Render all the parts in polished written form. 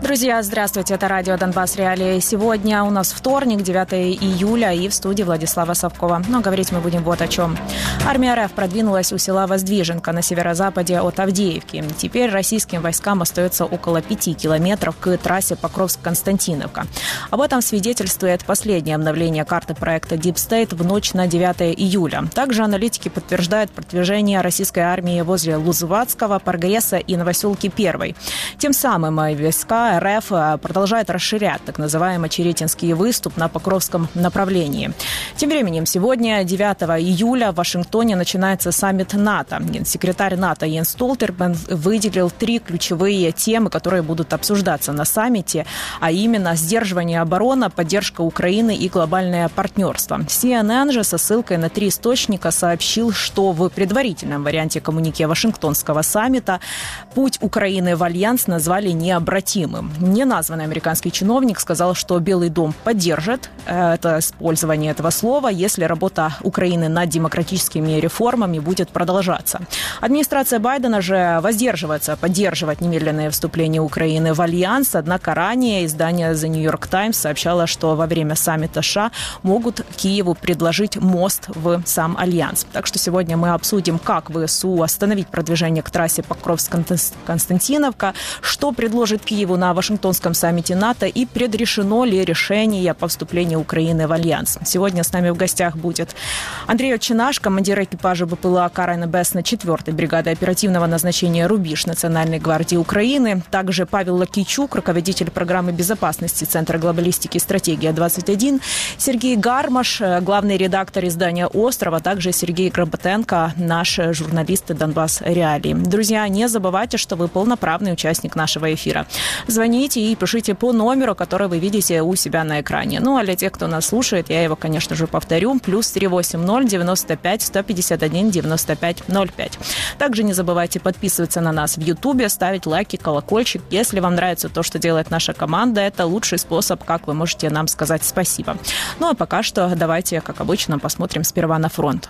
Друзья, здравствуйте, это радио «Донбасс Реалии». Сегодня у нас вторник, 9 июля, и в студии Владислава Совкова. Но говорить мы будем вот о чем. Армия РФ продвинулась у села Воздвиженка на северо-западе от Авдеевки. Теперь российским войскам остается около 5 километров к трассе Покровск-Константиновка. Об этом свидетельствует последнее обновление карты проекта Deep State в ночь на 9 июля. Также аналитики подтверждают продвижение российской армии возле Лузуватского, Прогресса и Новоселки-1. Тем самым войска РФ продолжает расширять так называемый Черетинский выступ на Покровском направлении. Тем временем сегодня, 9 июля, в Вашингтоне начинается саммит НАТО. Секретарь НАТО Йенс Столтенберг выделил 3 ключевые темы, которые будут обсуждаться на саммите, а именно сдерживание обороны, поддержка Украины и глобальное партнерство. CNN же со ссылкой на 3 источника сообщил, что в предварительном варианте коммюнике Вашингтонского саммита путь Украины в альянс назвали необратимым. Неназванный американский чиновник сказал, что Белый дом поддержит использование этого слова, если работа Украины над демократическими реформами будет продолжаться. Администрация Байдена же воздерживается поддерживать немедленное вступление Украины в альянс, однако ранее издание The New York Times сообщало, что во время саммита США могут Киеву предложить мост в сам альянс. Так что сегодня мы обсудим, как ВСУ остановить продвижение к трассе Покровск-Константиновка, что предложит Киеву на Вашингтонском саммите НАТО и предрешено ли решение по вступлению Украины в альянс. Сегодня с нами в гостях будет Андрей Отчинаш, командир экипажа БПЛА «Кара Небесна» 4-й бригады оперативного назначения «Рубеж» Национальной гвардии Украины. Также Павел Лакийчук, руководитель программы безопасности Центра глобалистики «Стратегия-21». Сергей Гармаш, главный редактор издания «Остров», а также Сергей Гработенко, наш журналист «Донбасс Реалии». Друзья, не забывайте, что вы полноправный участник нашего эфира. Звоните и пишите по номеру, который вы видите у себя на экране. Ну, а для тех, кто нас слушает, я его, конечно же, повторю. +380 95 151 95 05. Также не забывайте подписываться на нас в Ютубе, ставить лайки, колокольчик. Если вам нравится то, что делает наша команда, это лучший способ, как вы можете нам сказать спасибо. Ну, а пока что давайте, как обычно, посмотрим сперва на фронт.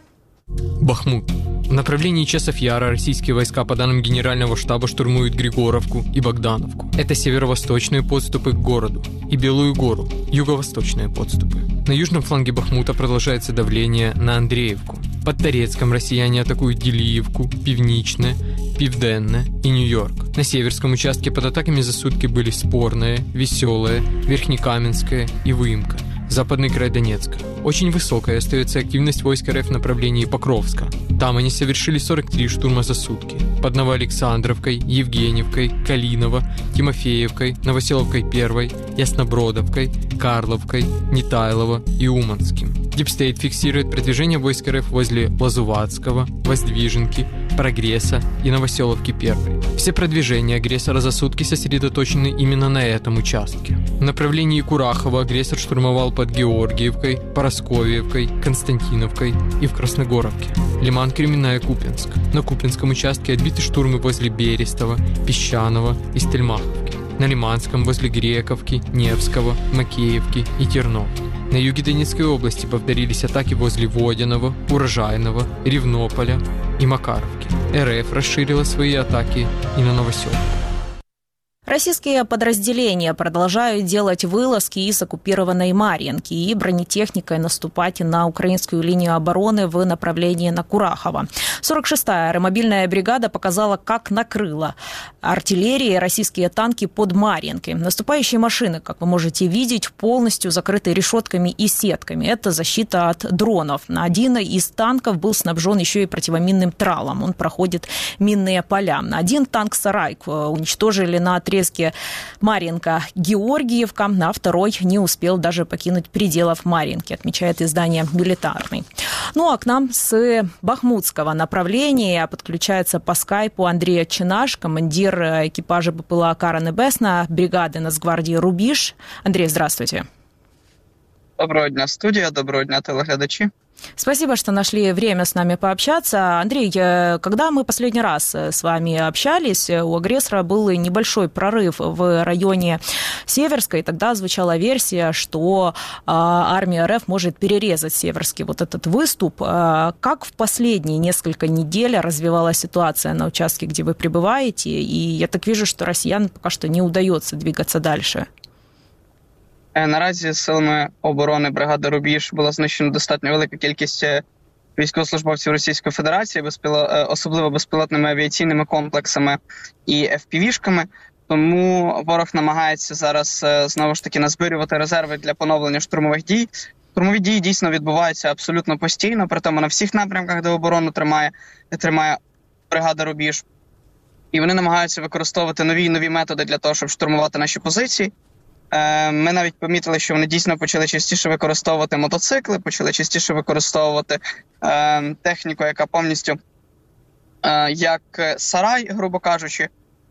Бахмут. В направлении Часов Яра российские войска, по данным Генерального штаба, штурмуют Григоровку и Богдановку. Это северо-восточные подступы к городу. И Белую гору, юго-восточные подступы. На южном фланге Бахмута продолжается давление на Андреевку. Под Торецком россияне атакуют Делиевку, Пивничное, Пивденное и Нью-Йорк. На северском участке под атаками за сутки были Спорное, Веселое, Верхнекаменское и Выемка. Западный край Донецка. Очень высокая остается активность войск РФ в направлении Покровска. Там они совершили 43 штурма за сутки. Под Новоалександровкой, Евгеньевкой, Калиново, Тимофеевкой, Новоселовкой 1, Яснобродовкой, Карловкой, Нетайлово и Уманским. Дипстейт фиксирует продвижение войск РФ возле Лазуватского, Воздвиженки, Прогресса и Новоселовки 1. Все продвижения агрессора за сутки сосредоточены именно на этом участке. В направлении Курахова агрессор штурмовал под Георгиевкой, Поросковьевкой, Константиновкой и в Красногоровке. Лиман, Кременная, Купинск. На Купинском участке отбиты штурмы возле Берестова, Песчаного и Стельмаховки. На Лиманском возле Грековки, Невского, Макеевки и Тернова. На юге Донецкой области повторились атаки возле Водяного, Урожайного, Ревнополя и Макаровки. РФ расширила свои атаки и на Новоселку. Российские подразделения продолжают делать вылазки из оккупированной Марьинки и бронетехникой наступать на украинскую линию обороны в направлении на Курахово. 46-я аэромобильная бригада показала, как накрыла артиллерия российские танки под Марьинкой. Наступающие машины, как вы можете видеть, полностью закрыты решетками и сетками. Это защита от дронов. Один из танков был снабжен еще и противоминным тралом. Он проходит минные поля. Один танк «Сарайк» уничтожили на отрезке Марьинка-Георгиевка, а второй не успел даже покинуть пределов Марьинки, отмечает издание «Милитарный». Ну а к нам с бахмутского направления подключается по скайпу Андрей Отчинаш, командир экипажа БПЛА «Кара Небесна» бригады Нацгвардии «Рубеж». Андрей, здравствуйте. Доброго дня, студия, доброго дня, телеглядачи. Спасибо, что нашли время с нами пообщаться. Андрей, когда мы последний раз с вами общались, у агрессора был небольшой прорыв в районе Северской. Тогда звучала версия, что армия РФ может перерезать Северский вот этот выступ. Как в последние несколько недель развивалась ситуация на участке, где вы пребываете? И я так вижу, что россиянам пока что не удается двигаться дальше. Наразі силами оборони бригади «Рубіж» була знищена достатньо велика кількість військовослужбовців Російської Федерації, особливо безпілотними авіаційними комплексами і FPV-шками. Тому ворог намагається зараз знову ж таки назбирювати резерви для поновлення штурмових дій. Штурмові дії дійсно відбуваються абсолютно постійно, при тому на всіх напрямках, де оборону тримає бригада «Рубіж». І вони намагаються використовувати нові методи для того, щоб штурмувати наші позиції. Ми навіть помітили, що вони дійсно почали частіше використовувати мотоцикли, почали частіше використовувати техніку, яка повністю як сарай, грубо кажучи.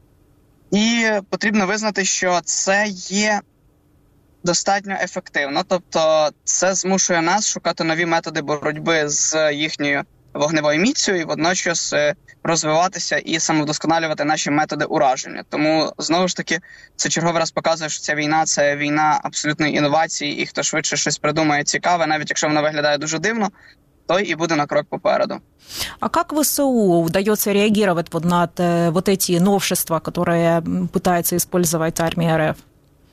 І потрібно визнати, що це є достатньо ефективно. Тобто це змушує нас шукати нові методи боротьби з їхньою вогневою міцю і водночас розвиватися і самовдосконалювати наші методи ураження. Тому, знову ж таки, це черговий раз показує, що ця війна – це війна абсолютної інновації, і хто швидше щось придумає цікаве, навіть якщо воно виглядає дуже дивно, той і буде на крок попереду. А как ВСУ удается реагировать вот на вот эти новшества, которые пытается использовать армия РФ?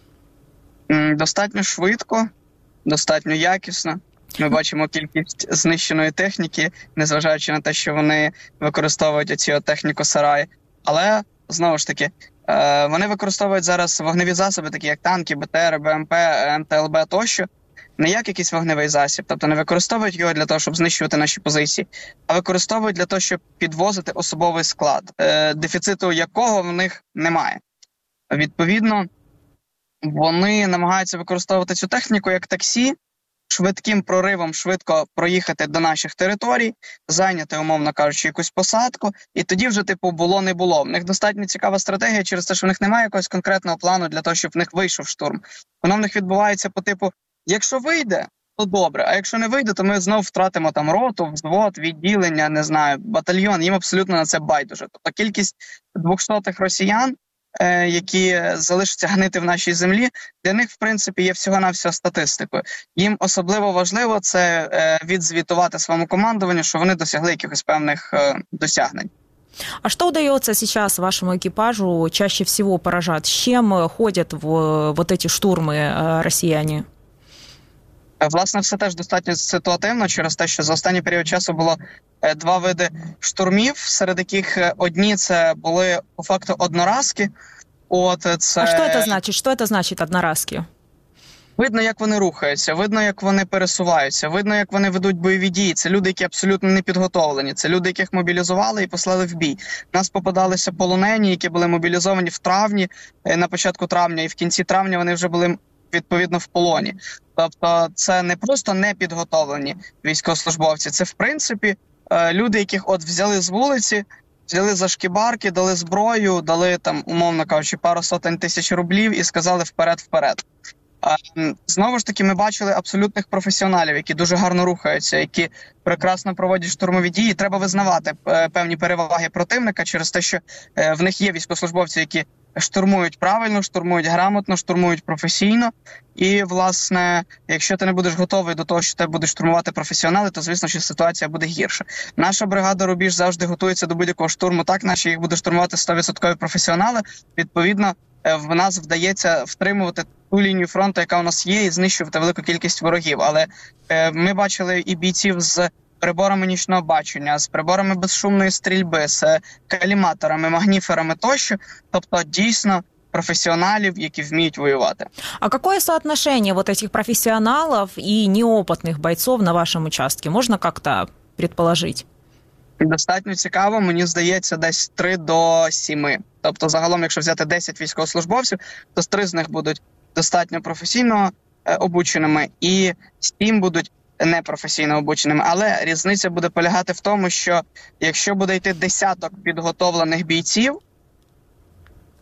Достатньо швидко, достатньо якісно. Ми бачимо кількість знищеної техніки, незважаючи на те, що вони використовують цю техніку сараї. Але, знову ж таки, вони використовують зараз вогневі засоби, такі як танки, БТР, БМП, МТЛБ тощо, не як якийсь вогневий засіб. Тобто не використовують його для того, щоб знищувати наші позиції, а використовують для того, щоб підвозити особовий склад, дефіциту якого в них немає. Відповідно, вони намагаються використовувати цю техніку як таксі, швидким проривом швидко проїхати до наших територій, зайняти, умовно кажучи, якусь посадку, і тоді вже, було не було. В них достатньо цікава стратегія через те, що в них немає якогось конкретного плану для того, щоб в них вийшов штурм. Воно в них відбувається по типу, якщо вийде, то добре, а якщо не вийде, то ми знову втратимо там роту, взвод, відділення, не знаю, батальйон, їм абсолютно на це байдуже. Тобто кількість 200-х росіян, які залишаться гнити в нашій землі, для них, в принципі, є всього-навсього статистикою. Їм особливо важливо це відзвітувати своєму командуванню, що вони досягли якихось певних досягнень. А что удается сейчас вашему экипажу чаще всего поражать? С чем ходят в вот эти штурмы россияне? Власне, все теж достатньо ситуативно через те, що за останній період часу було два види штурмів, серед яких одні це були по факту одноразки. А що це значить одноразки? Видно, як вони рухаються, видно, як вони пересуваються, видно, як вони ведуть бойові дії. Це люди, які абсолютно не підготовлені. Це люди, яких мобілізували і послали в бій. Нас попадалися полонені, які були мобілізовані в травні, на початку травня, і в кінці травня вони вже були відповідно в полоні. Тобто це не просто непідготовлені військовослужбовці, це в принципі люди, яких взяли з вулиці, взяли за шкібарки, дали зброю, дали там, умовно кажучи, пару сотень тисяч рублів і сказали вперед. Знову ж таки, ми бачили абсолютних професіоналів, які дуже гарно рухаються, які прекрасно проводять штурмові дії. Треба визнавати певні переваги противника через те, що в них є військовослужбовці, які штурмують правильно, штурмують грамотно, штурмують професійно. І, власне, якщо ти не будеш готовий до того, що тебе будуть штурмувати професіонали, то, звісно, що ситуація буде гірша. Наша бригада «Рубіж» завжди готується до будь-якого штурму. Так, наші їх будуть штурмувати 100% професіонали. Відповідно, в нас вдається втримувати ту лінію фронту, яка у нас є, і знищувати велику кількість ворогів. Але ми бачили і бійців з приборами нічного бачення, з приборами безшумної стрільби, з каліматорами, магніферами тощо. Тобто, дійсно, професіоналів, які вміють воювати. А какое соотношение вот этих профессионалов и неопытных бойцов на вашем участке? Можно как-то предположить? Достатньо цікаво, мені здається, десь 3 до 7. Тобто, загалом, якщо взяти 10 військовослужбовців, то 3 з них будуть достатньо професійно обученими і 7 будуть непрофесійно обученими. Але різниця буде полягати в тому, що якщо буде йти десяток підготовлених бійців, то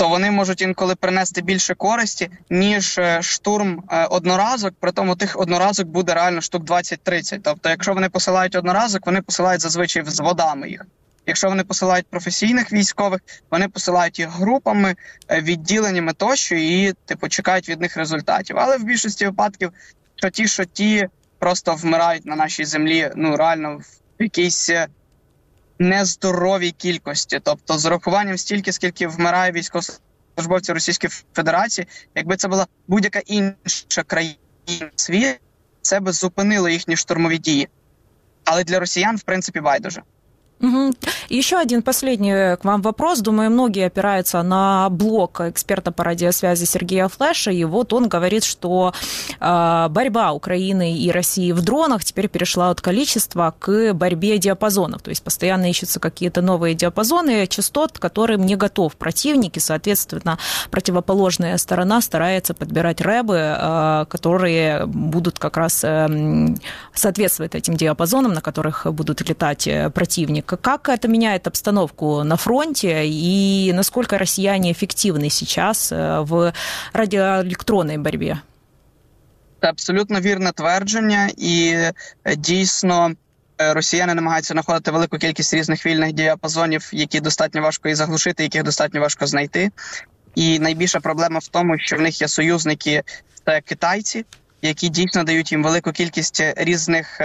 вони можуть інколи принести більше користі, ніж штурм одноразок, при тому тих одноразок буде реально штук 20-30. Тобто, якщо вони посилають одноразок, вони посилають зазвичай з водами їх. Якщо вони посилають професійних військових, вони посилають їх групами, відділеннями тощо і, чекають від них результатів. Але в більшості випадків, що ті просто вмирають на нашій землі, реально в якійсь нездоровій кількості. Тобто з урахуванням стільки, скільки вмирає військовослужбовців Російської Федерації, якби це була будь-яка інша країна світу, це би зупинило їхні штурмові дії. Але для росіян, в принципі, байдуже. Угу. Еще один последний к вам вопрос. Думаю, многие опираются на блог эксперта по радиосвязи Сергея Флеша, и вот он говорит, что борьба Украины и России в дронах теперь перешла от количества к борьбе диапазонов, то есть постоянно ищутся какие-то новые диапазоны частот, к которым не готов противник, и, соответственно, противоположная сторона старается подбирать рэбы, которые будут как раз соответствовать этим диапазонам, на которых будут летать противник. Как это меняет обстановку на фронте и насколько россияне эффективны сейчас в радіоелектронній боротьбі? Це абсолютно вірне твердження, і дійсно росіяни намагаються знаходити велику кількість різних вільних діапазонів, які достатньо важко і заглушити, яких достатньо важко знайти. І найбільша проблема в тому, що в них є союзники, це китайці, які дійсно дають їм велику кількість різних,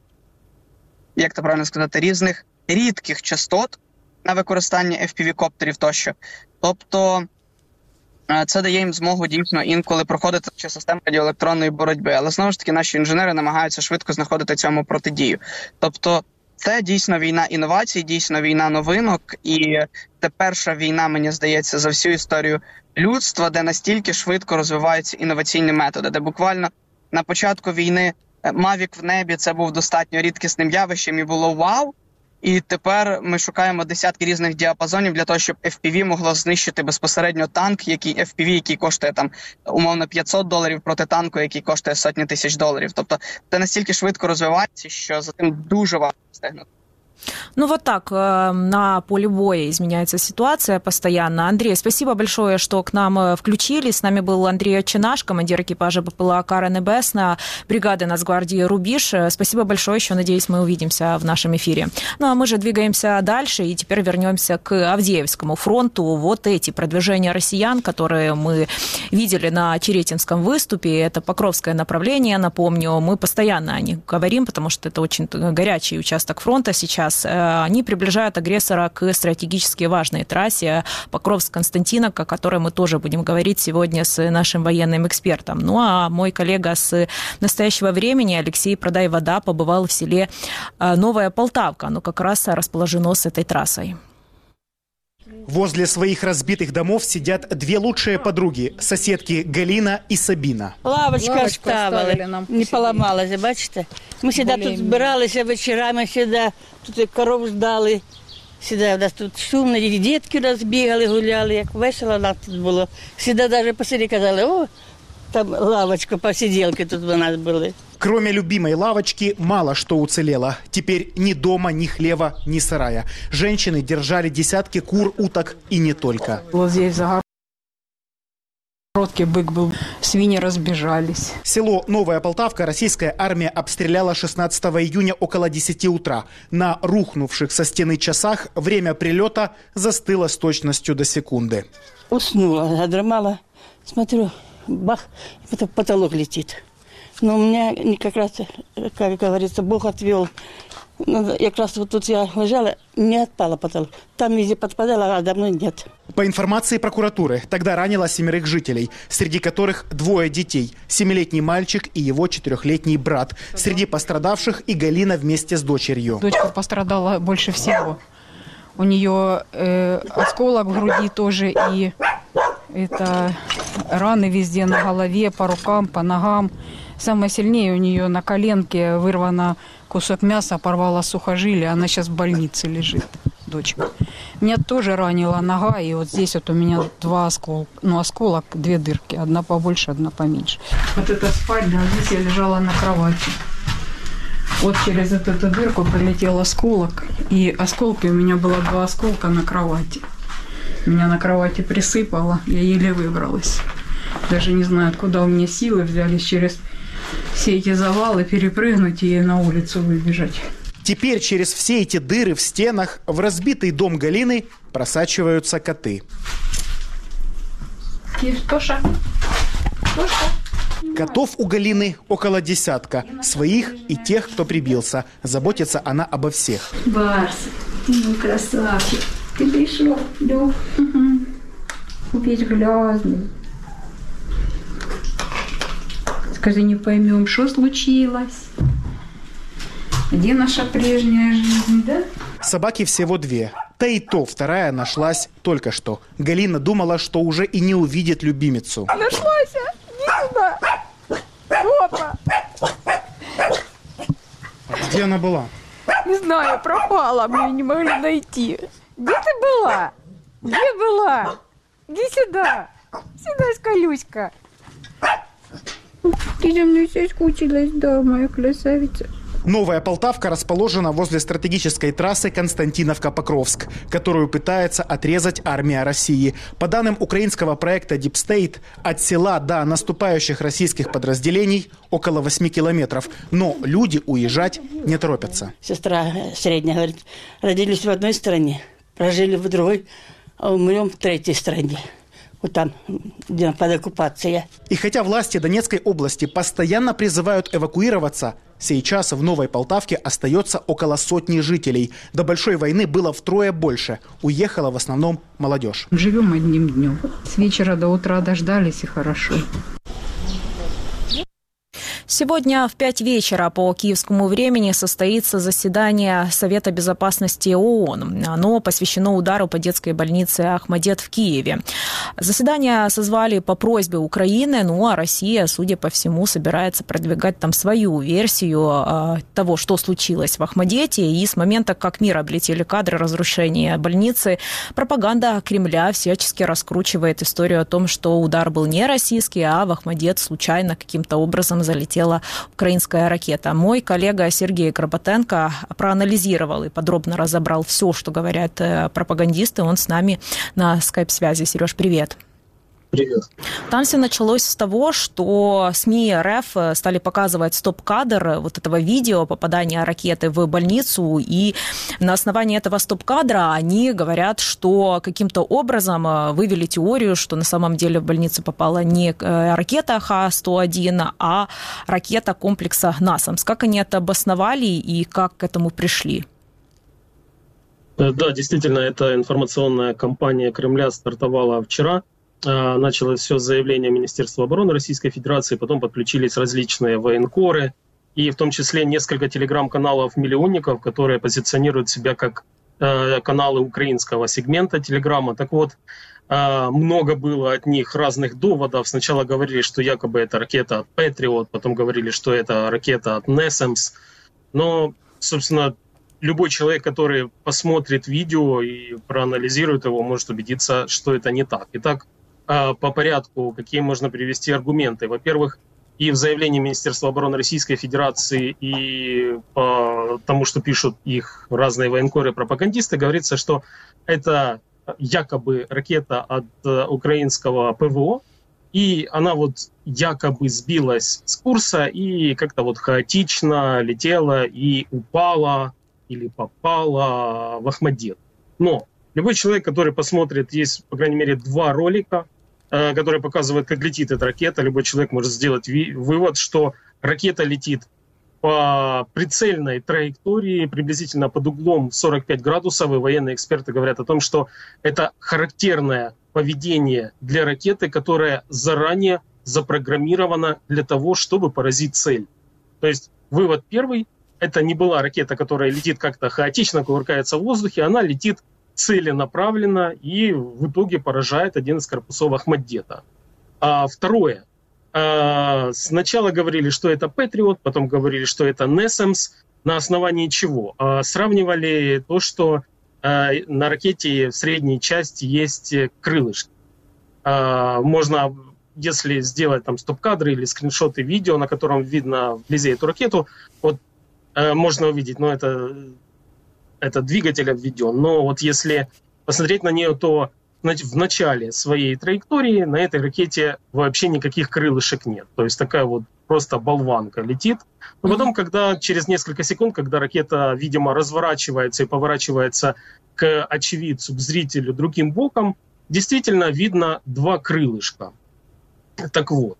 як це правильно сказати, різних рідких частот на використання FPV-коптерів тощо. Тобто це дає їм змогу дійсно інколи проходити через систему радіоелектронної боротьби. Але знову ж таки наші інженери намагаються швидко знаходити цьому протидію. Тобто це дійсно війна інновацій, дійсно війна новинок. І це перша війна, мені здається, за всю історію людства, де настільки швидко розвиваються інноваційні методи, де буквально на початку війни Мавік в небі – це був достатньо рідкісним явищем і було вау. І тепер ми шукаємо десятки різних діапазонів для того, щоб FPV могло знищити безпосередньо танк, FPV, який коштує там умовно $500 проти танку, який коштує сотні тисяч доларів. Тобто це настільки швидко розвивається, що за тим дуже важко встигнути. Ну вот так, на поле боя изменяется ситуация постоянно. Андрей, спасибо большое, что к нам включились. С нами был Андрей Отчинаш, командир экипажа БПЛА «Кара Небесна», бригады Нацгвардии «Рубеж». Спасибо большое, еще, надеюсь, мы увидимся в нашем эфире. Ну а мы же двигаемся дальше и теперь вернемся к Авдеевскому фронту. Вот эти продвижения россиян, которые мы видели на Черетинском выступе, это Покровское направление, напомню, мы постоянно о них говорим, потому что это очень горячий участок фронта сейчас. Они приближают агрессора к стратегически важной трассе Покровск-Константиновка, о которой мы тоже будем говорить сегодня с нашим военным экспертом. Ну а мой коллега с настоящего времени Алексей Продай-Вода побывал в селе Новая Полтавка. Оно как раз расположено с этой трассой. Возле своих разбитых домов сидят две лучшие подруги, соседки Галина и Сабина. Лавочка ставили, не поломалася, бачите? Ми сюди тут збиралися вечорами, сюди, тут коров ждали. Сюди у нас тут шумно, і дітки розбігали, гуляли, як весело нам тут було. Сюди навіть по селі казали, о, там лавочка, посиделки тут у нас були. Кроме любимой лавочки, мало что уцелело. Теперь ни дома, ни хлева, ни сарая. Женщины держали десятки кур, уток и не только. Вот здесь загородки бык был, свиньи разбежались. Село Новая Полтавка российская армия обстреляла 16 июня около 10 утра. На рухнувших со стены часах время прилета застыло с точностью до секунды. Уснула, задремала, смотрю, бах, потолок летит. Но у меня как раз, как говорится, Бог отвел. Как раз вот тут я лежала, не отпала потолок. Там везде подпадала, а давно нет. По информации прокуратуры, тогда ранило 7 жителей, среди которых 2 детей. 7-летний мальчик и его 4-летний брат. Среди пострадавших и Галина вместе с дочерью. Дочка пострадала больше всего. У нее осколок в груди тоже и это раны везде на голове, по рукам, по ногам. Самое сильнее у нее на коленке вырвано кусок мяса, порвало сухожилие. Она сейчас в больнице лежит, дочка. Меня тоже ранила нога, и вот здесь вот у меня 2 осколка. Ну, осколок, 2 дырки. Одна побольше, одна поменьше. Вот эта спальня, а здесь я лежала на кровати. Вот через эту дырку прилетел осколок. И осколки, у меня было 2 осколка на кровати. Меня на кровати присыпало, я еле выбралась. Даже не знаю, откуда у меня силы взялись через все эти завалы перепрыгнуть и на улицу выбежать. Теперь через все эти дыры в стенах в разбитый дом Галины просачиваются коты. Тоша. Котов у Галины около десятка. Своих и тех, кто прибился. Заботится она обо всех. Барс, ты мой красавчик. Ты пришел, да? Угу. Весь грязный. Скажи, не поймем, что случилось? Где наша прежняя жизнь, да? Собаки всего 2. Да и то вторая нашлась только что. Галина думала, что уже и не увидит любимицу. Нашлась! Иди сюда! Опа! Где она была? Не знаю, пропала, мы не могли найти. Где ты была? Где была? Иди сюда! Сюда, Скалюська! Ты за мной соскучилась, да, моя красавица. Новая Полтавка расположена возле стратегической трассы Константиновка-Покровск, которую пытается отрезать армия России. По данным украинского проекта Deep State, от села до наступающих российских подразделений около 8 километров. Но люди уезжать не торопятся. Сестра средняя говорит, родились в одной стране, прожили в другой, а умрем в третьей стране. Вот там, где под оккупацией. И хотя власти Донецкой области постоянно призывают эвакуироваться, сейчас в Новой Полтавке остается около 100 жителей. До большой войны было втрое больше. Уехала в основном молодежь. Живем одним днем. С вечера до утра дождались, и хорошо. Сегодня в 5 вечера по киевскому времени состоится заседание Совета безопасности ООН. Оно посвящено удару по детской больнице Ахмадет в Киеве. Заседание созвали по просьбе Украины, ну а Россия, судя по всему, собирается продвигать там свою версию того, что случилось в Ахмадете. И с момента, как мир облетели кадры разрушения больницы, пропаганда Кремля всячески раскручивает историю о том, что удар был не российский, а в Ахмадет случайно каким-то образом залетела украинская ракета. Мой коллега Сергей Горбатенко проанализировал и подробно разобрал все, что говорят пропагандисты. Он с нами на скайп-связи. Сереж, привет. Привет. Там все началось с того, что СМИ РФ стали показывать стоп-кадр вот этого видео попадания ракеты в больницу, и на основании этого стоп-кадра они говорят, что каким-то образом вывели теорию, что на самом деле в больницу попала не ракета Х-101, а ракета комплекса НАСАМС. Как они это обосновали и как к этому пришли? Да, действительно, эта информационная кампания Кремля стартовала вчера. Началось все с заявления Министерства обороны Российской Федерации, потом подключились различные военкоры, и в том числе несколько телеграм-каналов-миллионников, которые позиционируют себя как каналы украинского сегмента телеграма. Так вот, много было от них разных доводов. Сначала говорили, что якобы это ракета от Patriot, потом говорили, что это ракета от NASAMS. Но, собственно, любой человек, который посмотрит видео и проанализирует его, может убедиться, что это не так. Итак, по порядку, какие можно привести аргументы. Во-первых, и в заявлении Министерства обороны Российской Федерации, и по тому, что пишут их разные военкоры и пропагандисты, говорится, что это якобы ракета от украинского ПВО, и она вот якобы сбилась с курса и как-то вот хаотично летела и упала или попала в Ахмадет. Но любой человек, который посмотрит, есть, по крайней мере, 2 ролика, которые показывают, как летит эта ракета. Любой человек может сделать вывод, что ракета летит по прицельной траектории, приблизительно под углом 45 градусов, и военные эксперты говорят о том, что это характерное поведение для ракеты, которая заранее запрограммирована для того, чтобы поразить цель. То есть вывод первый, это не была ракета, которая летит как-то хаотично, кувыркается в воздухе, она летит целенаправленно и в итоге поражает один из корпусов Ахмаддета. Второе. Сначала говорили, что это Patriot, потом говорили, что это NASAMS. На основании чего? Сравнивали то, что на ракете в средней части есть крылышки. Можно, если сделать там стоп-кадры или скриншоты видео, на котором видно вблизи эту ракету, вот можно увидеть, но это двигатель обведен. Но вот если посмотреть на нее, то в начале своей траектории на этой ракете вообще никаких крылышек нет. То есть такая вот просто болванка летит. Но потом, когда через несколько секунд, когда ракета, видимо, разворачивается и поворачивается к очевидцу, к зрителю другим боком, действительно видно 2 крылышка. Так вот,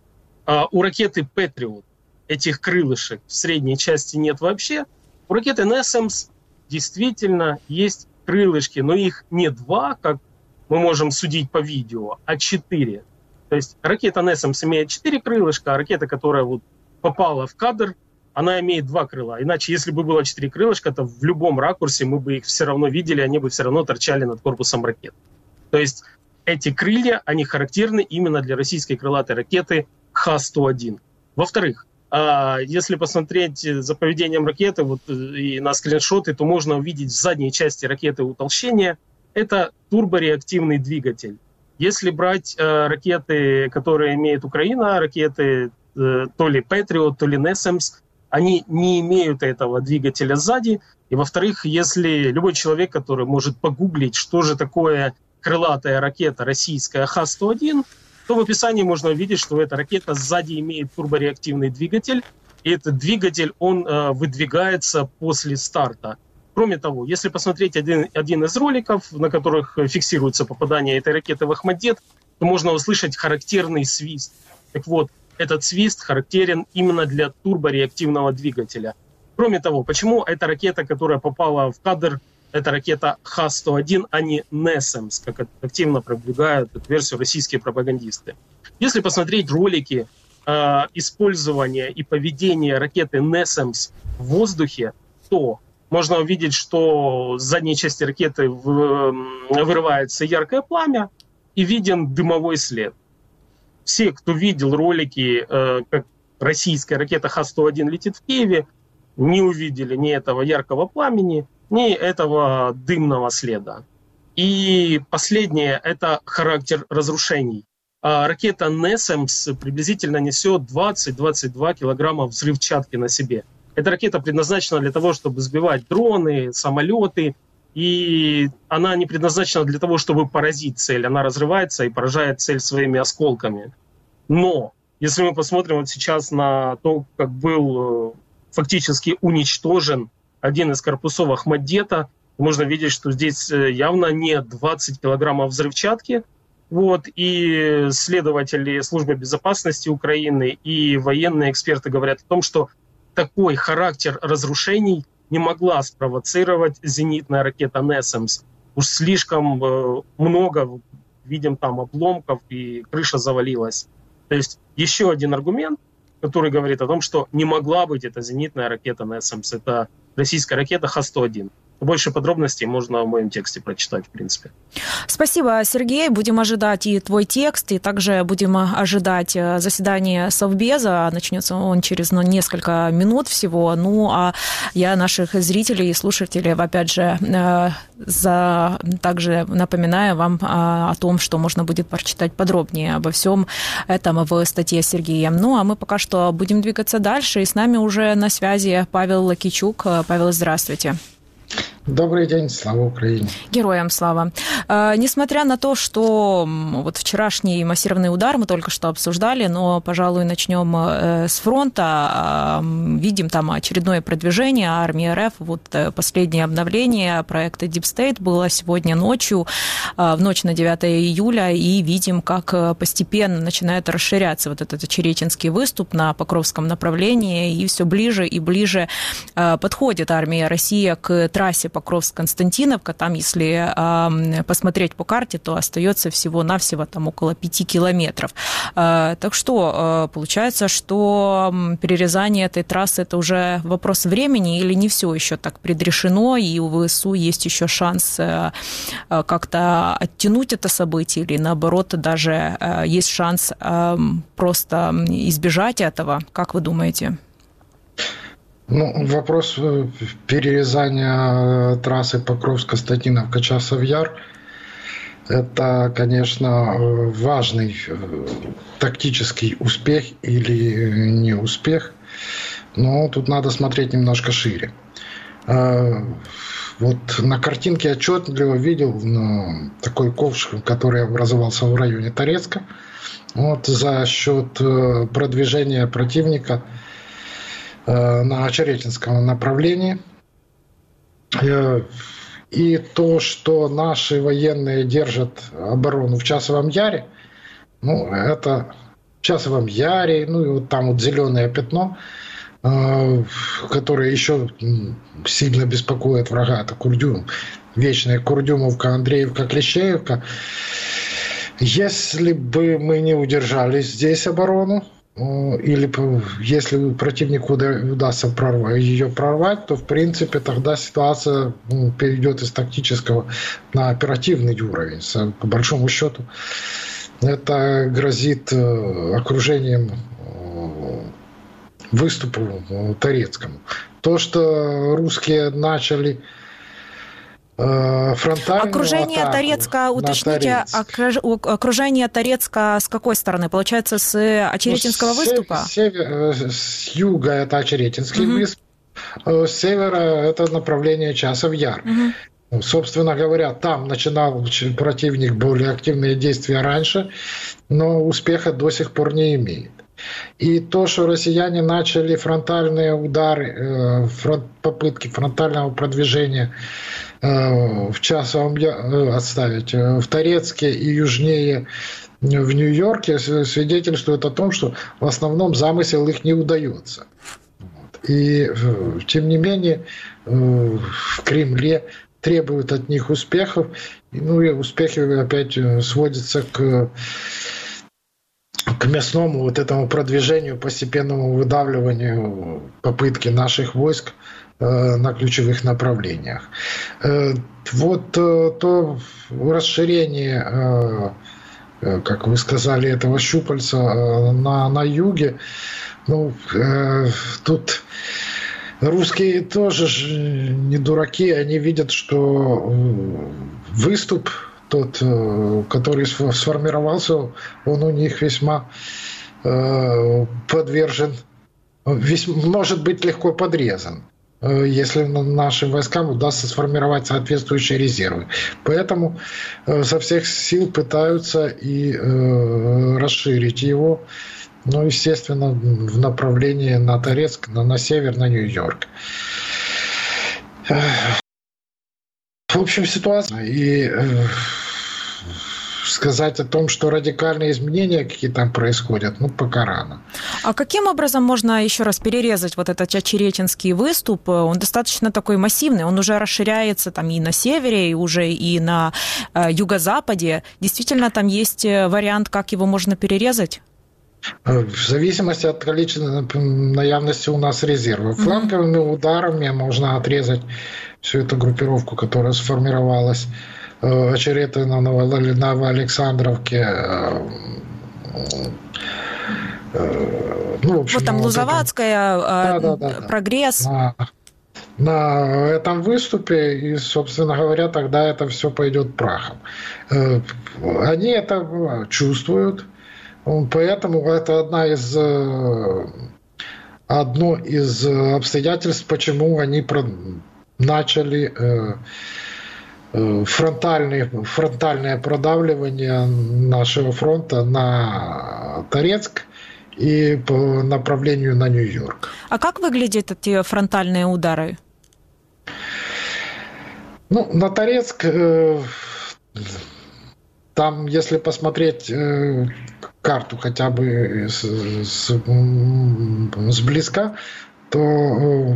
у ракеты Patriot этих крылышек в средней части нет вообще. У ракеты NASAMS действительно есть крылышки, но их не 2, как мы можем судить по видео, а 4. То есть ракета NASAMS имеет 4 крылышка, а ракета, которая вот попала в кадр, она имеет 2 крыла. Иначе, если бы было 4 крылышка, то в любом ракурсе мы бы их все равно видели, они бы все равно торчали над корпусом ракеты. То есть эти крылья, они характерны именно для российской крылатой ракеты Х-101. Во-вторых, если посмотреть за поведением ракеты вот, и на скриншоты, то можно увидеть в задней части ракеты утолщение. Это турбореактивный двигатель. Если брать ракеты, которые имеет Украина, ракеты то ли Patriot, то ли NASAMS, они не имеют этого двигателя сзади. И во-вторых, если любой человек, который может погуглить, что же такое крылатая ракета российская Х-101, то в описании можно увидеть, что эта ракета сзади имеет турбореактивный двигатель, и этот двигатель, он выдвигается после старта. Кроме того, если посмотреть один из роликов, на которых фиксируется попадание этой ракеты в Ахмадет, то можно услышать характерный свист. Так вот, этот свист характерен именно для турбореактивного двигателя. Кроме того, почему эта ракета, которая попала в кадр, это ракета Х-101, а не NASAMS, как активно продвигают эту версию российские пропагандисты. Если посмотреть ролики использования и поведения ракеты NASAMS в воздухе, то можно увидеть, что с задней части ракеты вырывается яркое пламя и виден дымовой след. Все, кто видел ролики, как российская ракета Х-101 летит в Киеве, не увидели ни этого яркого пламени, ни этого дымного следа. И последнее – это характер разрушений. Ракета NASAMS приблизительно несет 20-22 килограмма взрывчатки на себе. Эта ракета предназначена для того, чтобы сбивать дроны, самолеты, и она не предназначена для того, чтобы поразить цель. Она разрывается и поражает цель своими осколками. Но если мы посмотрим вот сейчас на то, как был фактически уничтожен один из корпусов Ахмаддета, можно видеть, что здесь явно не 20 килограммов взрывчатки. Вот, и следователи Службы безопасности Украины и военные эксперты говорят о том, что такой характер разрушений не могла спровоцировать зенитная ракета NASAMS. Уж слишком много, видим там обломков, и крыша завалилась. То есть еще один аргумент, который говорит о том, что не могла быть эта зенитная ракета NASAMS. Это российская ракета Х-101. Больше подробностей можно в моем тексте прочитать, в принципе. Спасибо, Сергей. Будем ожидать и твой текст, и также будем ожидать заседания Совбеза. Начнется он через несколько минут всего. Ну, а я наших зрителей и слушателей, опять же, также напоминаю вам о том, что можно будет прочитать подробнее обо всем этом в статье Сергея. Ну, а мы пока что будем двигаться дальше. И с нами уже на связи Павел Лакичук. Павел, здравствуйте. Добрый день, слава Украине. Героям слава. Несмотря на то, что вот вчерашний массированный удар мы только что обсуждали, но, пожалуй, начнем с фронта. Видим там очередное продвижение армии РФ. Вот последнее обновление проекта Deep State было сегодня ночью, в ночь на 9 июля, и видим, как постепенно начинает расширяться вот этот Очеретинский выступ на Покровском направлении, и все ближе и ближе подходит армия России к трассе Покровск-Константиновка. Там, если посмотреть по карте, то остается всего-навсего там около 5 километров. Так что получается, что перерезание этой трассы – это уже вопрос времени, или не все еще так предрешено, и у ВСУ есть еще шанс как-то оттянуть это событие, или наоборот даже есть шанс просто избежать этого? Как вы думаете? Ну, вопрос перерезания трассы Покровск-Константиновка Часов Яр – это, конечно, важный тактический успех или не успех, но тут надо смотреть немножко шире. Вот на картинке я отчетливо видел такой ковш, который образовался в районе Торецка. Вот за счет продвижения противника на Очеретинском направлении. И то, что наши военные держат оборону в Часовом Яре, это в Часовом Яре, и вот там вот зеленое пятно, которое еще сильно беспокоит врага, это Курдюм, вечная Курдюмовка, Андреевка, Клещеевка. Если бы мы не удержали здесь оборону, или если противнику удастся ее прорвать, то в принципе тогда ситуация перейдет из тактического на оперативный уровень. По большому счету это грозит окружением выступу Торецкому. То, что русские начали фронтальную окружение Торецка, уточните, окружение Торецка с какой стороны? Получается, с Очеретинского выступа? С юга это Очеретинский выступ, с севера это направление Часов Яр. Собственно говоря, там начинал противник более активные действия раньше, но успеха до сих пор не имеет. И то, что россияне начали фронтальные удары, попытки фронтального продвижения в Часовом отставить в Торецке и южнее в Нью-Йорке, свидетельствует о том, что в основном замысел их не удается. И тем не менее в Кремле требуют от них успехов, и успехи опять сводятся к мясному вот этому продвижению, постепенному выдавливанию попытки наших войск на ключевых направлениях. Вот то расширение, как вы сказали, этого щупальца на юге, тут русские тоже не дураки, они видят, что выступ тот, который сформировался, он у них весьма подвержен, может быть легко подрезан, если нашим войскам удастся сформировать соответствующие резервы. Поэтому со всех сил пытаются и расширить его, естественно, в направлении на Торецк, на север, на Нью-Йорк. В общем, ситуация. И сказать о том, что радикальные изменения какие там происходят, пока рано. А каким образом можно еще раз перерезать вот этот Очеретинский выступ? Он достаточно такой массивный, он уже расширяется там и на севере, и уже и на юго-западе. Действительно, там есть вариант, как его можно перерезать? В зависимости от количества наявности у нас резервов. Фланговыми ударами можно отрезать всю эту группировку, которая сформировалась Очеретино, Новоалександровке. Вот там Лузоватская, Прогресс. На этом выступе, и, собственно говоря, тогда это все пойдет прахом. Они это чувствуют, поэтому это одно из обстоятельств, почему они начали фронтальное продавливание нашего фронта на Торецк и по направлению на Нью-Йорк. А как выглядят эти фронтальные удары? На Торецк, там, если посмотреть карту хотя бы сблизка, то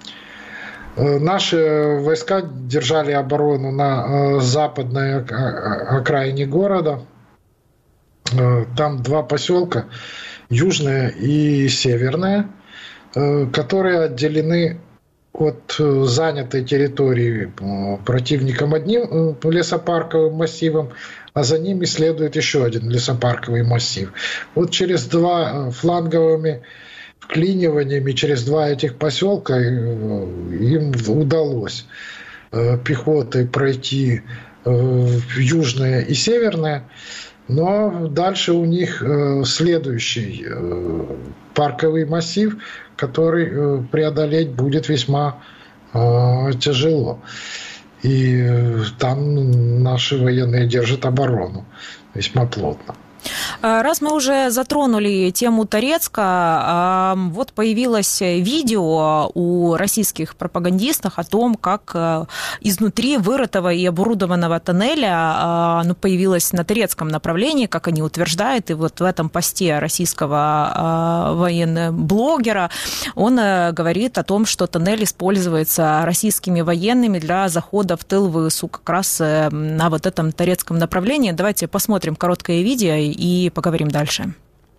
наши войска держали оборону на западной окраине города. Там два поселка, южное и северное, которые отделены от занятой территории противником одним лесопарковым массивом, а за ними следует еще один лесопарковый массив. Вот через два фланговыми вклиниваниями, через два этих поселка им удалось пехотой пройти в южное и северное, но дальше у них следующий парковый массив, который преодолеть будет весьма тяжело. И там наши военные держат оборону весьма плотно. Раз мы уже затронули тему Торецка, вот появилось видео у российских пропагандистов о том, как изнутри вырытого и оборудованного тоннеля появилось на Торецком направлении, как они утверждают, и вот в этом посте российского военблогера он говорит о том, что тоннель используется российскими военными для захода в тыл ВСУ как раз на вот этом Торецком направлении. Давайте посмотрим короткое видео и поговорим дальше.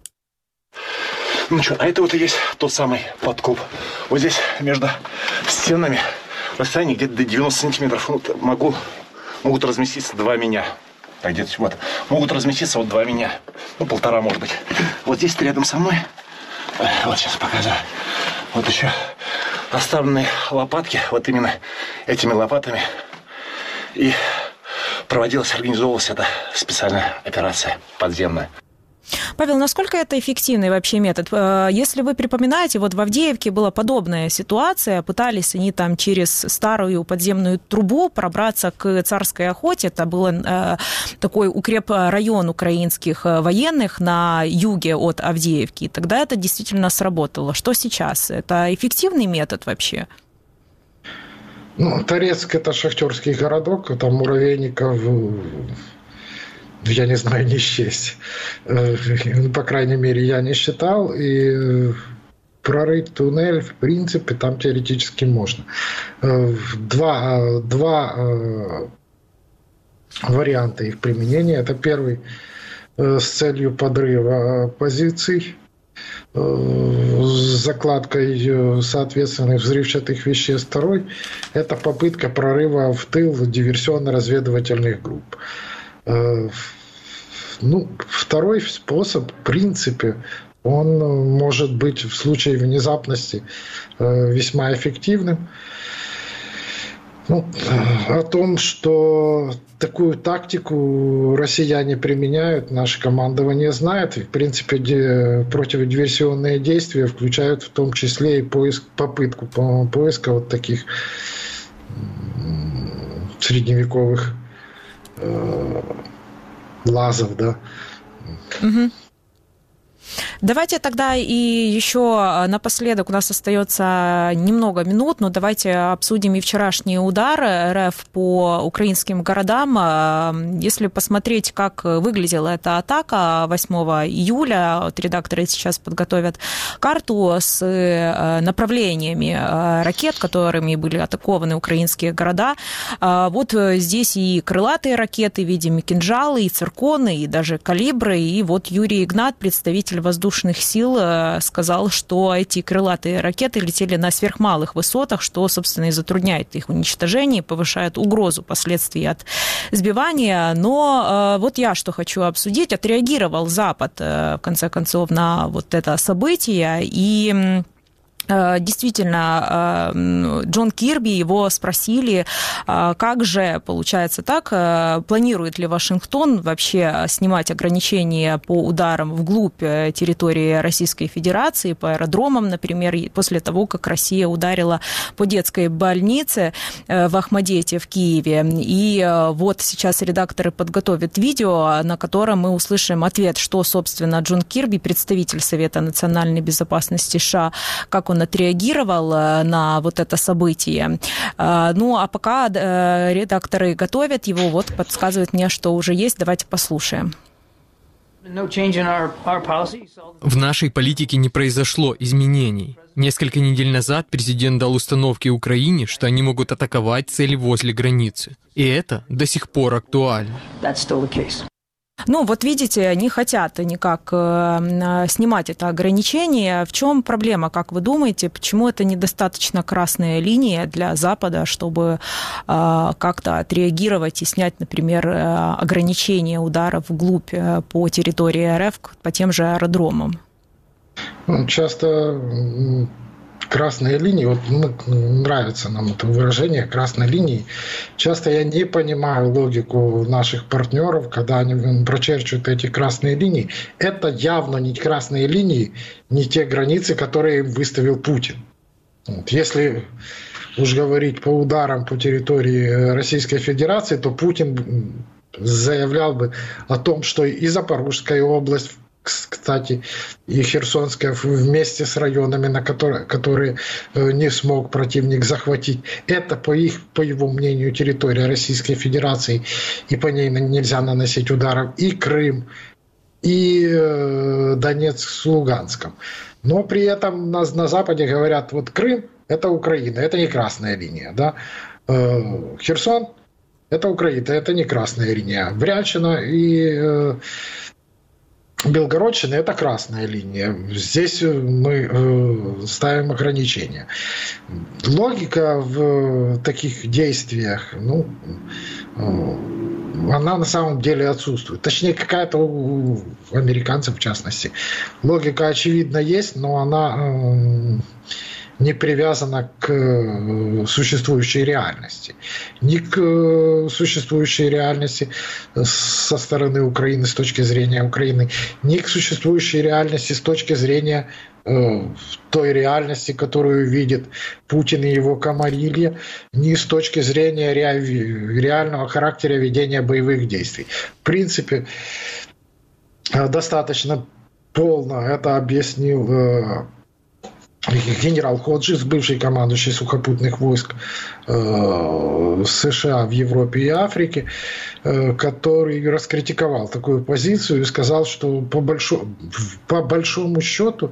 Ну что, а это вот и есть тот самый подкоп. Вот здесь между стенами расстояние где-то до 90 сантиметров. Вот могут разместиться 2 меня. Так, где-то вот. Могут разместиться вот 2 меня. Ну, 1,5, может быть. Вот здесь рядом со мной. Вот сейчас показываю. Вот еще оставленные лопатки. Вот именно этими лопатами. И организовывалась эта специальная операция подземная. Павел, насколько это эффективный вообще метод? Если вы припоминаете, вот в Авдеевке была подобная ситуация, пытались они там через старую подземную трубу пробраться к Царской Охоте, это был такой укрепрайон украинских военных на юге от Авдеевки, и тогда это действительно сработало. Что сейчас? Это эффективный метод вообще? Ну, Торецк – это шахтерский городок, там муравейников, я не знаю, не счесть. По крайней мере, я не считал. И прорыть туннель, в принципе, там теоретически можно. Два варианта их применения. Это первый с целью подрыва позиций, с закладкой соответственных взрывчатых веществ. Второй – это попытка прорыва в тыл диверсионно-разведывательных групп. Ну, второй способ, в принципе, он может быть в случае внезапности весьма эффективным. Ну, о том, что такую тактику россияне применяют, наше командование знает. И, в принципе, противодиверсионные действия включают в том числе и попытку поиска вот таких средневековых лазов, да. Угу. Давайте тогда и еще напоследок, у нас остается немного минут, но давайте обсудим и вчерашний удар РФ по украинским городам. Если посмотреть, как выглядела эта атака 8 июля, вот редакторы сейчас подготовят карту с направлениями ракет, которыми были атакованы украинские города. Вот здесь и крылатые ракеты в виде кинжалы, и цирконы, и даже калибры. И вот Юрий Игнат, представитель воздушных сил, сказал, что эти крылатые ракеты летели на сверхмалых высотах, что, собственно, и затрудняет их уничтожение, повышает угрозу последствий от сбивания. Но вот я что хочу обсудить. Отреагировал Запад, в конце концов, на вот это событие, и действительно, Джон Кирби, его спросили, как же, получается так, планирует ли Вашингтон вообще снимать ограничения по ударам вглубь территории Российской Федерации, по аэродромам, например, после того, как Россия ударила по детской больнице в Ахмадете в Киеве. И вот сейчас редакторы подготовят видео, на котором мы услышим ответ, что, собственно, Джон Кирби, представитель Совета национальной безопасности США, как он отреагировал на вот это событие. Ну, а пока редакторы готовят его, вот подсказывают мне, что уже есть. Давайте послушаем. В нашей политике не произошло изменений. Несколько недель назад президент дал установки Украине, что они могут атаковать цели возле границы. И это до сих пор актуально. Ну, вот видите, не хотят никак снимать это ограничение. В чем проблема, как вы думаете? Почему это недостаточно красная линия для Запада, чтобы как-то отреагировать и снять, например, ограничение ударов вглубь по территории РФ по тем же аэродромам? Часто красные линии, вот нравится нам это выражение красной линии. Часто я не понимаю логику наших партнеров, когда они прочерчивают эти красные линии. Это явно не красные линии, не те границы, которые им выставил Путин. Вот. Если уж говорить по ударам по территории Российской Федерации, то Путин заявлял бы о том, что и Запорожская область, кстати, и Херсонская вместе с районами, которые не смог противник захватить, это, по его мнению, территория Российской Федерации, и по ней нельзя наносить ударов, и Крым, и Донецк с Луганском. Но при этом на Западе говорят, вот Крым – это Украина, это не красная линия. Да? Херсон – это Украина, это не красная линия. Брянщина и Белгородщина – это красная линия. Здесь мы ставим ограничения. Логика в таких действиях, она на самом деле отсутствует. Точнее, какая-то у американцев, в частности. Логика, очевидно, есть, но она не привязана к существующей реальности. Ни к существующей реальности со стороны Украины, с точки зрения Украины, ни к существующей реальности с точки зрения той реальности, которую видит Путин и его комарилья, ни с точки зрения реального характера ведения боевых действий. В принципе, достаточно полно это объяснил генерал Ходжес, бывший командующий сухопутных войск США в Европе и Африке, который раскритиковал такую позицию и сказал, что по большому счету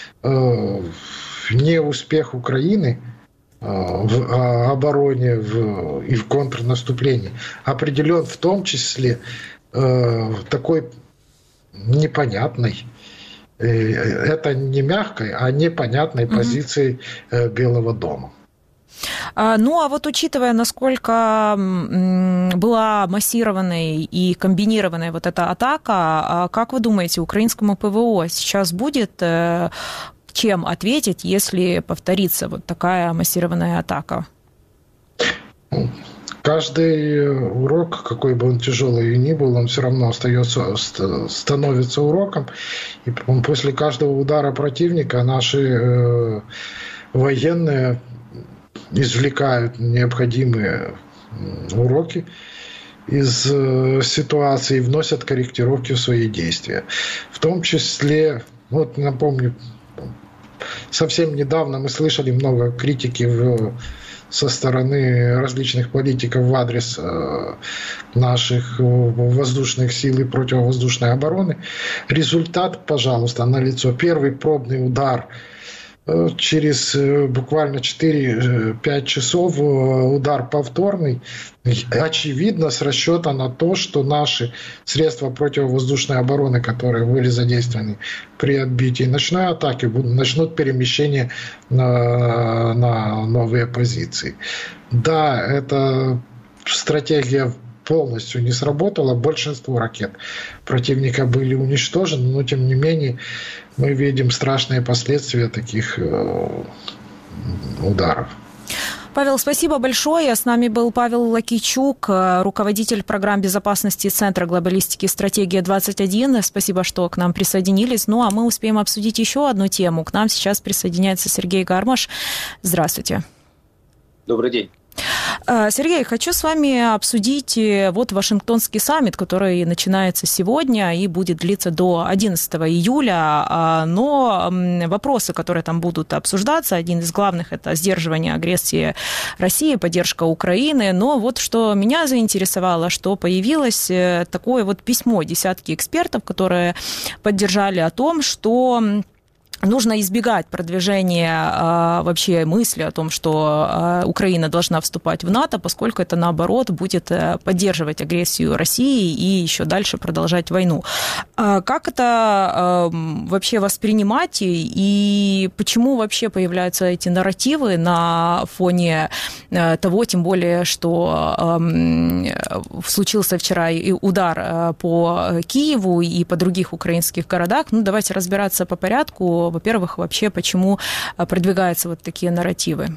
неуспех Украины в обороне и в контрнаступлении определен в том числе такой непонятной, это не мягкой, а непонятной позицией Белого дома. Ну, а вот учитывая, насколько была массированной и комбинированной вот эта атака, как вы думаете, украинскому ПВО сейчас будет чем ответить, если повторится вот такая массированная атака? Каждый урок, какой бы он тяжелый ни был, он все равно становится уроком. И после каждого удара противника наши военные извлекают необходимые уроки из ситуации и вносят корректировки в свои действия. В том числе, вот напомню, совсем недавно мы слышали много критики со стороны различных политиков в адрес наших воздушных сил и противовоздушной обороны. Результат, пожалуйста, налицо. Первый пробный удар через буквально 4-5 часов, удар повторный, очевидно, с расчета на то, что наши средства противовоздушной обороны, которые были задействованы при отбитии ночной атаки, начнут перемещение на новые позиции. Да, эта стратегия полностью не сработала, большинство ракет противника были уничтожены, но тем не менее мы видим страшные последствия таких ударов. Павел, спасибо большое. С нами был Павел Лакийчук, руководитель программ безопасности Центра глобалистики «Стратегия-21». Спасибо, что к нам присоединились. Ну, а мы успеем обсудить еще одну тему. К нам сейчас присоединяется Сергей Гармаш. Здравствуйте. Добрый день. Сергей, хочу с вами обсудить вот Вашингтонский саммит, который начинается сегодня и будет длиться до 11 июля. Но вопросы, которые там будут обсуждаться, один из главных – это сдерживание агрессии России, поддержка Украины. Но вот что меня заинтересовало, что появилось такое вот письмо десятки экспертов, которые поддержали о том, что нужно избегать продвижения вообще мысли о том, что Украина должна вступать в НАТО, поскольку это, наоборот, будет поддерживать агрессию России и еще дальше продолжать войну. Как это вообще воспринимать и почему вообще появляются эти нарративы на фоне того, тем более, что случился вчера и удар по Киеву и по других украинских городах? Ну, давайте разбираться по порядку. Во-первых, вообще, почему продвигаются вот такие нарративы?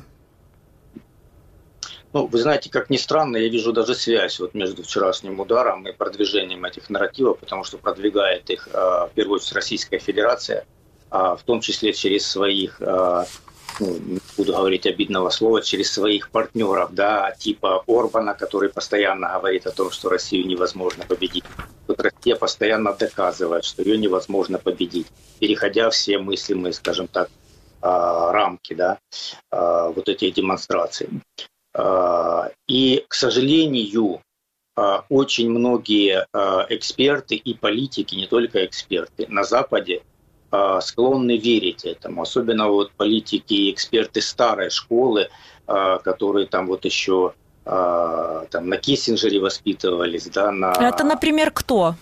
Ну, вы знаете, как ни странно, я вижу даже связь вот между вчерашним ударом и продвижением этих нарративов, потому что продвигает их, в первую очередь, Российская Федерация, в том числе через своих не буду говорить обидного слова, через своих партнеров, да, типа Орбана, который постоянно говорит о том, что Россию невозможно победить. Вот Россия постоянно доказывает, что ее невозможно победить, переходя все мыслимые, скажем так, рамки, да, вот этих демонстраций. И, к сожалению, очень многие эксперты и политики, не только эксперты, на Западе склонны верить этому. Особенно вот политики и эксперты старой школы, которые там вот еще там, на Киссинджере воспитывались. Да, Это, например, кто?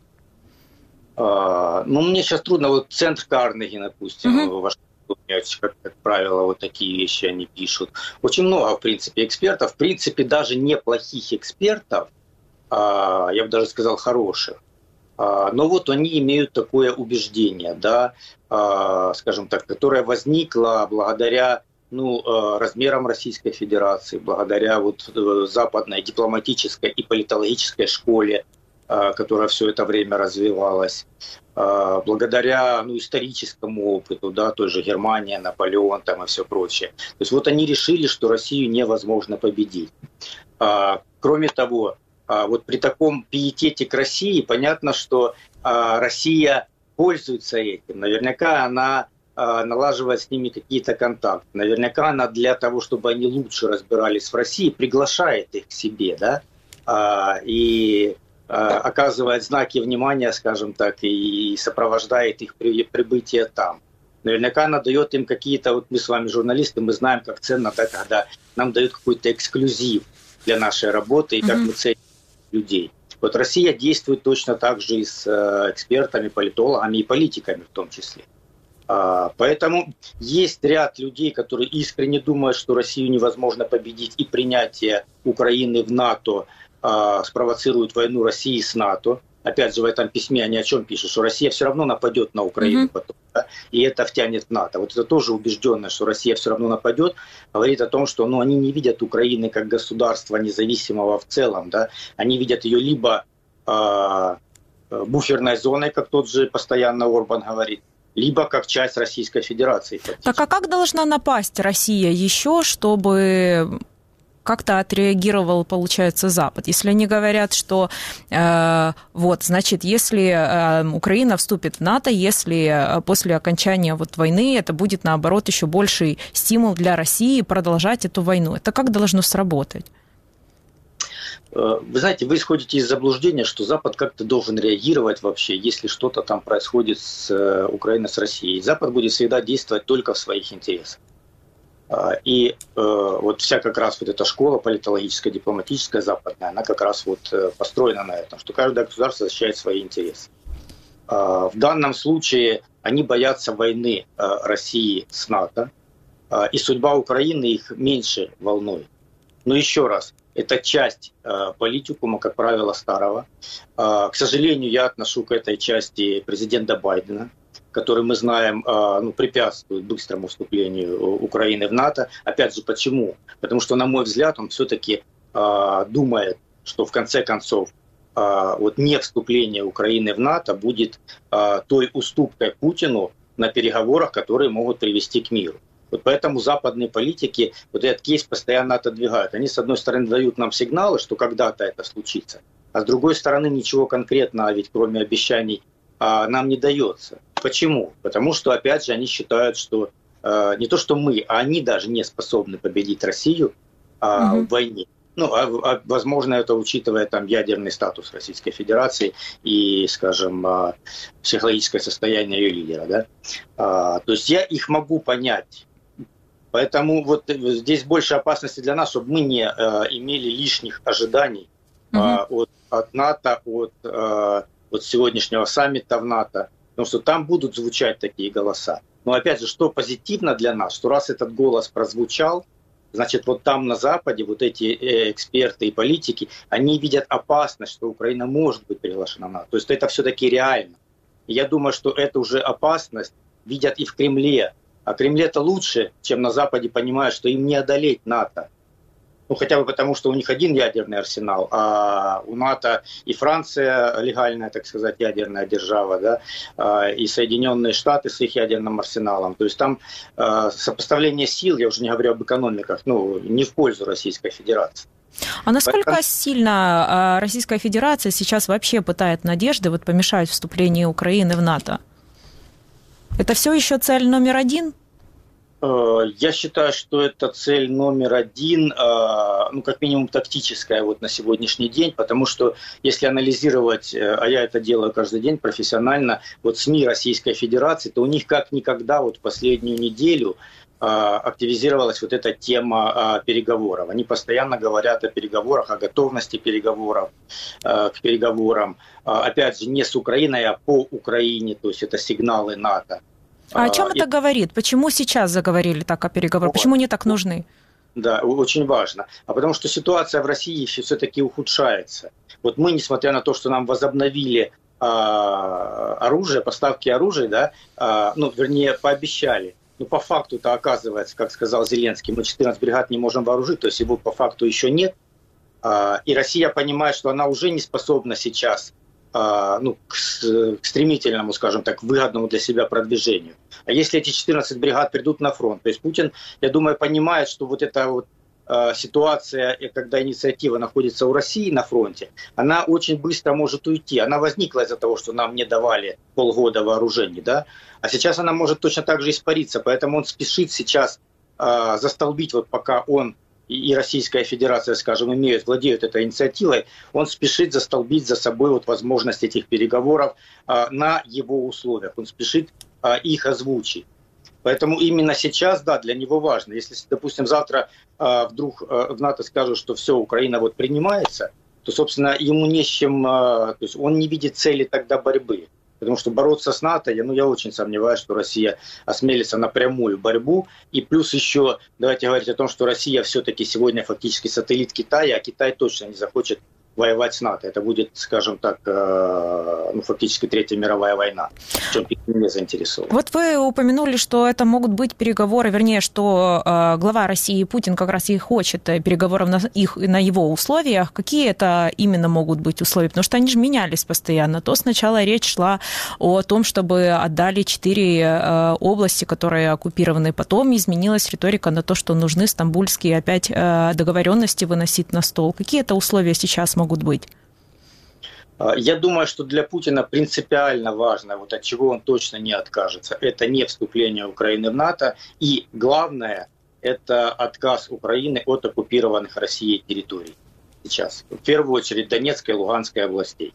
Мне сейчас трудно. Вот центр Карнеги, допустим, в Вашингтоне, как правило, вот такие вещи они пишут. Очень много, в принципе, экспертов. В принципе, даже неплохих экспертов, я бы даже сказал, хороших. Но вот они имеют такое убеждение, да, скажем так, которое возникло благодаря размерам Российской Федерации, благодаря вот западной дипломатической и политологической школе, которая все это время развивалась, благодаря историческому опыту, да, той же Германии, Наполеон там и все прочее. То есть вот они решили, что Россию невозможно победить. Кроме того, вот при таком пиетете к России понятно, что Россия пользуется этим. Наверняка она налаживает с ними какие-то контакты. Наверняка она для того, чтобы они лучше разбирались в России, приглашает их к себе, да, и оказывает знаки внимания, скажем так, и сопровождает их прибытие там. Наверняка она дает им какие-то, вот мы с вами журналисты, мы знаем, как ценно, да, когда нам дают какой-то эксклюзив для нашей работы, и как мы ценим людей. Вот Россия действует точно так же и с экспертами, политологами и политиками в том числе. Поэтому есть ряд людей, которые искренне думают, что Россию невозможно победить, и принятие Украины в НАТО спровоцирует войну России с НАТО. Опять же, в этом письме они о чем пишут? Что Россия все равно нападет на Украину потом, да? И это втянет в НАТО. Вот это тоже убежденность, что Россия все равно нападет, говорит о том, что они не видят Украины как государства независимого в целом. Да? Они видят ее либо буферной зоной, как тот же постоянно Орбан говорит, либо как часть Российской Федерации. Так а как должна напасть Россия еще, чтобы как-то отреагировал, получается, Запад? Если они говорят, что значит, если Украина вступит в НАТО, если после окончания войны это будет, наоборот, еще больший стимул для России продолжать эту войну, это как должно сработать? Вы знаете, вы исходите из заблуждения, что Запад как-то должен реагировать вообще, если что-то там происходит с Украиной, с Россией. Запад будет всегда действовать только в своих интересах. И вот вся как раз вот эта школа политологическая, дипломатическая, западная, она как раз вот построена на этом, что каждое государство защищает свои интересы. В данном случае они боятся войны России с НАТО, и судьба Украины их меньше волнует. Но еще раз, это часть политикума, как правило, старого. К сожалению, я отношу к этой части президента Байдена, который, мы знаем, препятствует быстрому вступлению Украины в НАТО. Опять же, почему? Потому что, на мой взгляд, он все-таки думает, что в конце концов не вступление Украины в НАТО будет той уступкой Путину на переговорах, которые могут привести к миру. Вот поэтому западные политики вот этот кейс постоянно отодвигают. Они, с одной стороны, дают нам сигналы, что когда-то это случится, а с другой стороны, ничего конкретного, ведь кроме обещаний, нам не дается. Почему? Потому что, опять же, они считают, что не то, что мы, а они даже не способны победить Россию в войне. Возможно, это учитывая там ядерный статус Российской Федерации и, скажем, психологическое состояние ее лидера. Да? То есть я их могу понять. Поэтому вот здесь больше опасности для нас, чтобы мы не имели лишних ожиданий от НАТО, от сегодняшнего саммита в НАТО, потому что там будут звучать такие голоса. Но опять же, что позитивно для нас, что раз этот голос прозвучал, значит, вот там на Западе вот эти эксперты и политики, они видят опасность, что Украина может быть приглашена в НАТО. То есть это все-таки реально. И я думаю, что эту уже опасность видят и в Кремле. А Кремле-то лучше, чем на Западе, понимают, что им не одолеть НАТО. Ну, хотя бы потому, что у них один ядерный арсенал, а у НАТО и Франция легальная, так сказать, ядерная держава, да, и Соединенные Штаты с их ядерным арсеналом. То есть там сопоставление сил, я уже не говорю об экономиках, ну, не в пользу Российской Федерации. А насколько сильно Российская Федерация сейчас вообще пытает надежды вот помешать вступлению Украины в НАТО? Это все еще цель номер один? Я считаю, что это цель номер один, ну, как минимум тактическая вот на сегодняшний день, потому что если анализировать, а я это делаю каждый день профессионально, вот СМИ Российской Федерации, то у них как никогда вот в последнюю неделю активизировалась вот эта тема переговоров. Они постоянно говорят о переговорах, о готовности переговоров, к переговорам. Опять же, не с Украиной, а по Украине, то есть это сигналы НАТО. А о чем это говорит? Почему сейчас заговорили так о переговорах? Почему они так нужны? Да, очень важно. А потому что ситуация в России все-таки ухудшается. Вот мы, несмотря на то, что нам возобновили оружие, поставки оружия, да, ну, вернее, пообещали. Но по факту-то оказывается, как сказал Зеленский, мы 14 бригад не можем вооружить, то есть его по факту еще нет. И Россия понимает, что она уже не способна сейчас ну, к стремительному, скажем так, выгодному для себя продвижению. А если эти 14 бригад придут на фронт, то есть Путин, я думаю, понимает, что вот эта вот ситуация, когда инициатива находится у России на фронте, она очень быстро может уйти. Она возникла из-за того, что нам не давали полгода вооружений, да? А сейчас она может точно так же испариться, поэтому он спешит сейчас застолбить, вот пока он и Российская Федерация, скажем, владеют этой инициативой, он спешит застолбить за собой вот возможность этих переговоров на его условиях. Он спешит их озвучить. Поэтому именно сейчас, да, для него важно. Если, допустим, завтра вдруг в НАТО скажут, что все, Украина вот принимается, то, собственно, ему не с чем, то есть он не видит цели тогда борьбы. Потому что бороться с НАТО, я очень сомневаюсь, что Россия осмелится на прямую борьбу. И плюс еще, давайте говорить о том, что Россия все-таки сегодня фактически сателлит Китая, а Китай точно не захочет воевать с НАТО. Это будет, скажем так, ну, фактически Третья мировая война, в чем Пекин не заинтересован. Вот вы упомянули, что это могут быть переговоры, вернее, что глава России Путин как раз и хочет переговоров на его условиях. Какие это именно могут быть условия? Потому что они же менялись постоянно. То сначала речь шла о том, чтобы отдали 4 области, которые оккупированы. Потом изменилась риторика на то, что нужны стамбульские опять договоренности выносить на стол. Какие это условия сейчас могут быть? Я думаю, что для Путина принципиально важно, вот от чего он точно не откажется, это не вступление Украины в НАТО, и главное, это отказ Украины от оккупированных Россией территорий сейчас. В первую очередь Донецкой и Луганской областей.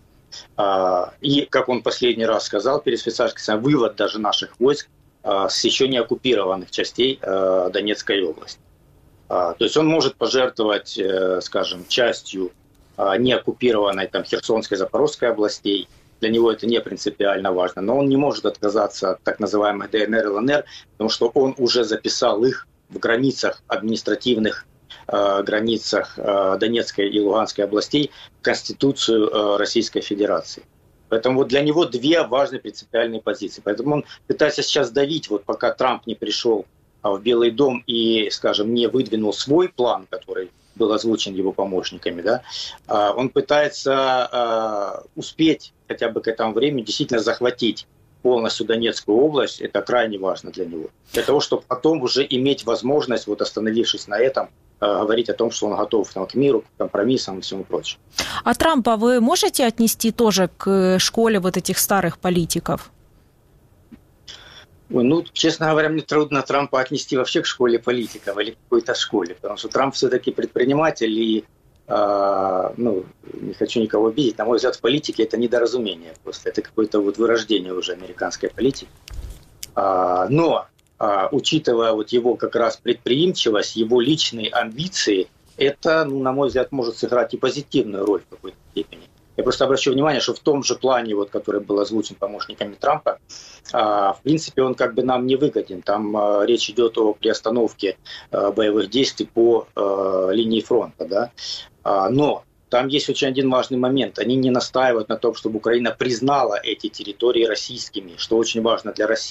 И, как он последний раз сказал перед спецоперацией, вывод даже наших войск с еще не оккупированных частей Донецкой области. То есть он может пожертвовать, скажем, частью неоккупированной там, Херсонской, Запорожской областей. Для него это не принципиально важно. Но он не может отказаться от так называемых ДНР и ЛНР, потому что он уже записал их в границах, административных границах Донецкой и Луганской областей в Конституцию Российской Федерации. Поэтому вот для него 2 важные принципиальные позиции. Поэтому он пытается сейчас давить, вот пока Трамп не пришел в Белый дом и, скажем, не выдвинул свой план, который был озвучен его помощниками, да, он пытается успеть хотя бы к этому времени действительно захватить полностью Донецкую область. Это крайне важно для него. Для того, чтобы потом уже иметь возможность, вот остановившись на этом, говорить о том, что он готов там, к миру, к компромиссам и всему прочему. А Трампа вы можете отнести тоже к школе вот этих старых политиков? Ну, честно говоря, мне трудно Трампа отнести вообще к школе политиков или к какой-то школе, потому что Трамп все-таки предприниматель и, ну, не хочу никого обидеть, на мой взгляд, в политике это недоразумение просто, это какое-то вот вырождение уже американской политики. Но, учитывая вот его как раз предприимчивость, его личные амбиции, это, ну, на мой взгляд, может сыграть и позитивную роль в какой-то степени. Я просто обращу внимание, что в том же плане, вот, который был озвучен помощниками Трампа, в принципе, он как бы нам не выгоден. Там речь идет о приостановке боевых действий по линии фронта. Да? Но там есть очень один важный момент. Они не настаивают на том, чтобы Украина признала эти территории российскими, что очень важно для России.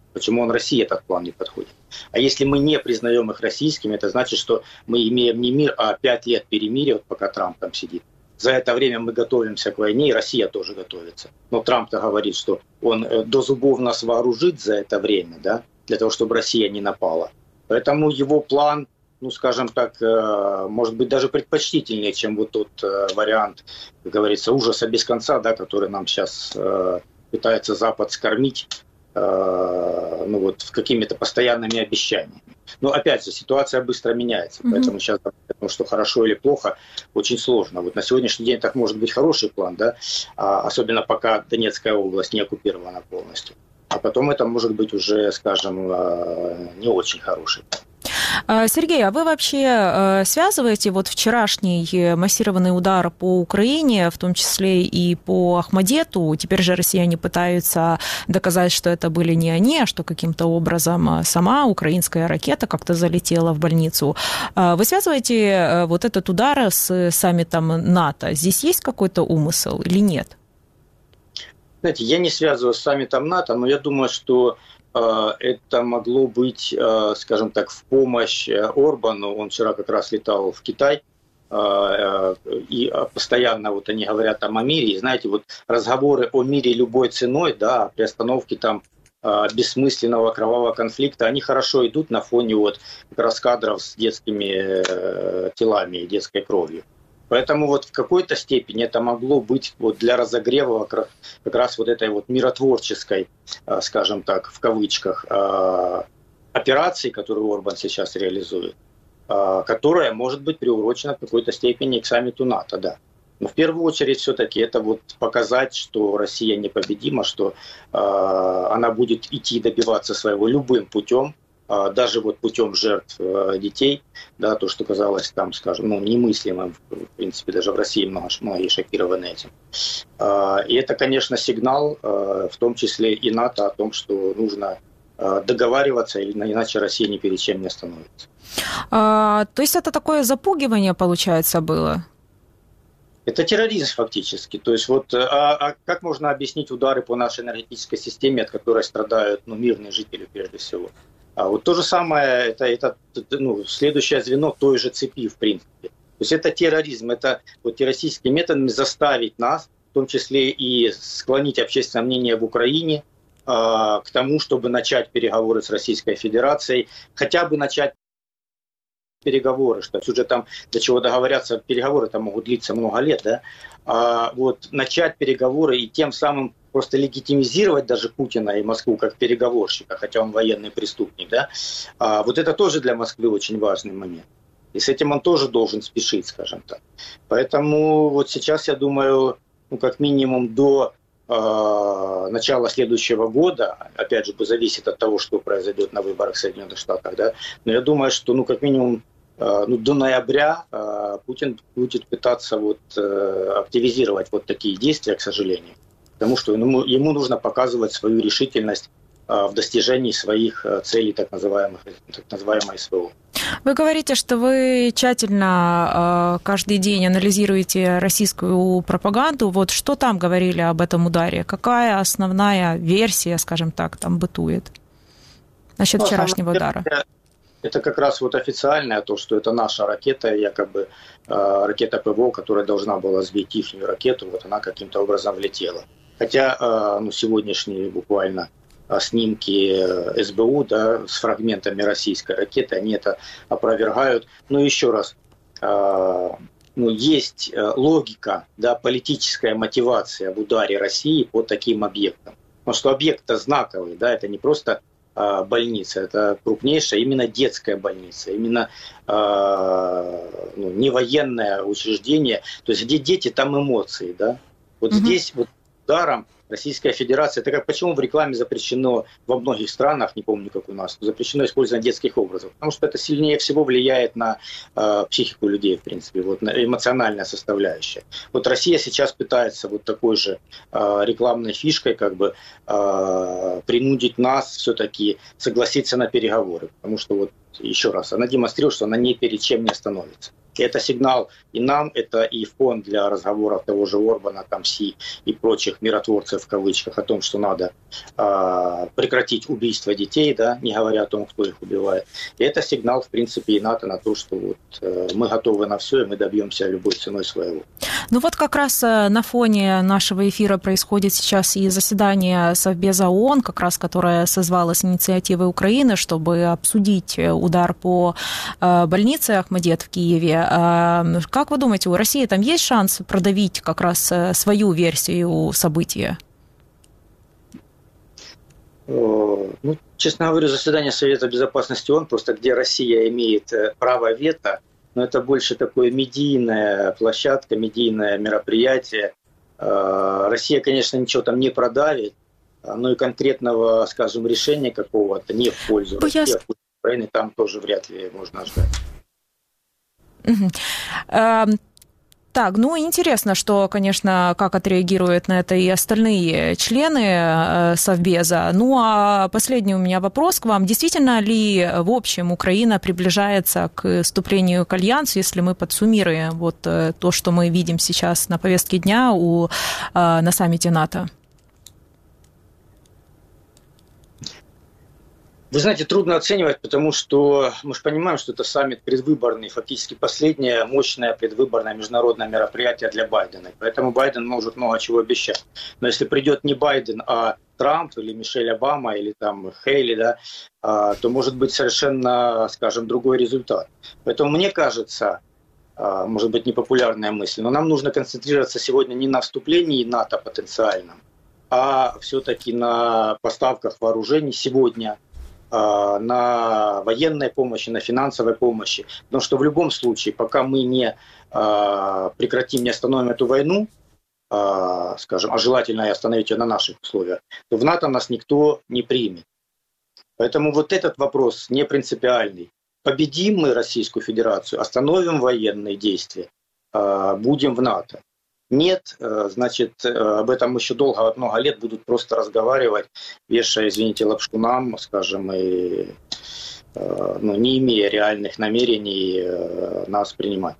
Почему России этот план не подходит? А если мы не признаем их российскими, это значит, что мы имеем не мир, а 5 лет перемирия, вот пока Трамп там сидит. За это время мы готовимся к войне, и Россия тоже готовится. Но Трамп-то говорит, что он до зубов нас вооружит за это время, да, для того, чтобы Россия не напала. Поэтому его план, ну, скажем так, может быть даже предпочтительнее, чем вот тот вариант, как говорится, ужаса без конца, да, который нам сейчас пытается Запад скормить, ну, вот, какими-то постоянными обещаниями. Но, опять же, ситуация быстро меняется, поэтому сейчас, потому что хорошо или плохо, очень сложно. Вот на сегодняшний день так может быть хороший план, да, особенно пока Донецкая область не оккупирована полностью. А потом это может быть уже, скажем, не очень хороший. Сергей, а вы вообще связываете вот вчерашний массированный удар по Украине, в том числе и по Ахмадету? Теперь же россияне пытаются доказать, что это были не они, а что каким-то образом сама украинская ракета как-то залетела в больницу. Вы связываете вот этот удар с саммитом НАТО? Здесь есть какой-то умысел или нет? Знаете, я не связываю с саммитом НАТО, но я думаю, что это могло быть, скажем так, в помощь Орбану. Он вчера как раз летал в Китай, и постоянно вот они говорят там о мире. И знаете, вот разговоры о мире любой ценой, да, о приостановке там бессмысленного кровавого конфликта, они хорошо идут на фоне вот как раз кадров с детскими телами и детской кровью. Поэтому вот в какой-то степени это могло быть вот для разогрева как раз вот этой вот миротворческой, скажем так, в кавычках, операции, которую Орбан сейчас реализует, которая может быть приурочена в какой-то степени к саммиту НАТО, да. Но в первую очередь все-таки это вот показать, что Россия непобедима, что она будет идти добиваться своего любым путем, даже вот путем жертв детей, да, то, что казалось там, скажем, ну, немыслимым, в принципе, даже в России многие шокированы этим. И это, конечно, сигнал, в том числе и НАТО, о том, что нужно договариваться, иначе Россия ни перед чем не остановится. То есть это такое запугивание, получается, было? Это терроризм фактически. То есть вот, как можно объяснить удары по нашей энергетической системе, от которой страдают, ну, мирные жители прежде всего? А вот то же самое, это ну, следующее звено той же цепи, в принципе. То есть это терроризм, это вот террористическими методами заставить нас, в том числе и склонить общественное мнение в Украине к тому, чтобы начать переговоры с Российской Федерацией, хотя бы начать переговоры, что уже там до чего договорятся, переговоры там могут длиться много лет, да, вот начать переговоры и тем самым просто легитимизировать даже Путина и Москву как переговорщика, хотя он военный преступник, да, вот это тоже для Москвы очень важный момент. И с этим он тоже должен спешить, скажем так. Поэтому вот сейчас, я думаю, ну, как минимум до начала следующего года, опять же, зависит от того, что произойдет на выборах в Соединенных Штатах, да, но я думаю, что, ну, как минимум, ну, до ноября Путин будет пытаться вот активизировать вот такие действия, к сожалению, потому что ему нужно показывать свою решительность в достижении своих целей, так называемой СВО. Вы говорите, что вы тщательно каждый день анализируете российскую пропаганду. Вот что там говорили об этом ударе? Какая основная версия, скажем так, там бытует насчет вчерашнего удара? Это как раз вот официальное, то, что это наша ракета, якобы ракета ПВО, которая должна была сбить ихнюю ракету, вот она каким-то образом влетела. Хотя ну, сегодняшние буквально снимки СБУ, да, с фрагментами российской ракеты, они это опровергают. Но еще раз, ну, есть логика, да, политическая мотивация в ударе России по таким объектам. Потому что объект-то знаковый, да, это не просто больница, это крупнейшая именно детская больница, именно ну, не военное учреждение. То есть где дети, там эмоции, да. Вот здесь вот ударом Российская Федерация, это как почему в рекламе запрещено во многих странах, не помню, как у нас, запрещено использование детских образов, потому что это сильнее всего влияет на психику людей, в принципе, вот, на эмоциональная составляющая. Вот Россия сейчас пытается вот такой же рекламной фишкой как бы принудить нас все-таки согласиться на переговоры, потому что вот еще раз, она демонстрирует, что она ни перед чем не остановится. И это сигнал и нам, это и фон для разговоров того же Орбана, там, Си и прочих миротворцев в кавычках о том, что надо прекратить убийство детей, да, не говоря о том, кто их убивает. И это сигнал, в принципе, и НАТО на то, что вот, мы готовы на все, и мы добьемся любой ценой своего. Ну вот как раз на фоне нашего эфира происходит сейчас и заседание Совбеза ООН, как раз которое созвалось инициативой Украины, чтобы обсудить удар по больнице Ахмадет в Киеве. Как вы думаете, у России там есть шанс продавить как раз свою версию события? Ну, честно говоря, заседание Совета Безопасности ООН, просто где Россия имеет право вето, но это больше такое медийная площадка, медийное мероприятие. Россия, конечно, ничего там не продавит, но и конкретного, скажем, решения какого-то не в пользу России, а в пользу Украины там тоже вряд ли можно ждать. Так, ну интересно, что, конечно, как отреагируют на это и остальные члены Совбеза. Ну а последний у меня вопрос к вам. Действительно ли в общем Украина приближается к вступлению к альянсу, если мы подсуммируем вот то, что мы видим сейчас на повестке дня на саммите НАТО? Вы знаете, трудно оценивать, потому что мы же понимаем, что это саммит предвыборный, фактически последнее мощное предвыборное международное мероприятие для Байдена. Поэтому Байден может много чего обещать. Но если придет не Байден, а Трамп или Мишель Обама или там Хейли, да, то может быть совершенно, скажем, другой результат. Поэтому мне кажется, может быть непопулярная мысль, но нам нужно концентрироваться сегодня не на вступлении НАТО потенциальном, а все-таки на поставках вооружений сегодня, на военной помощи, на финансовой помощи. Потому что в любом случае, пока мы не прекратим, не остановим эту войну, скажем, а желательно и остановить ее на наших условиях, то в НАТО нас никто не примет. Поэтому вот этот вопрос не принципиальный. Победим мы Российскую Федерацию, остановим военные действия, будем в НАТО. Нет, значит, об этом еще долго, много лет будут просто разговаривать, вешая, извините, лапшу нам, скажем, и не имея реальных намерений нас принимать.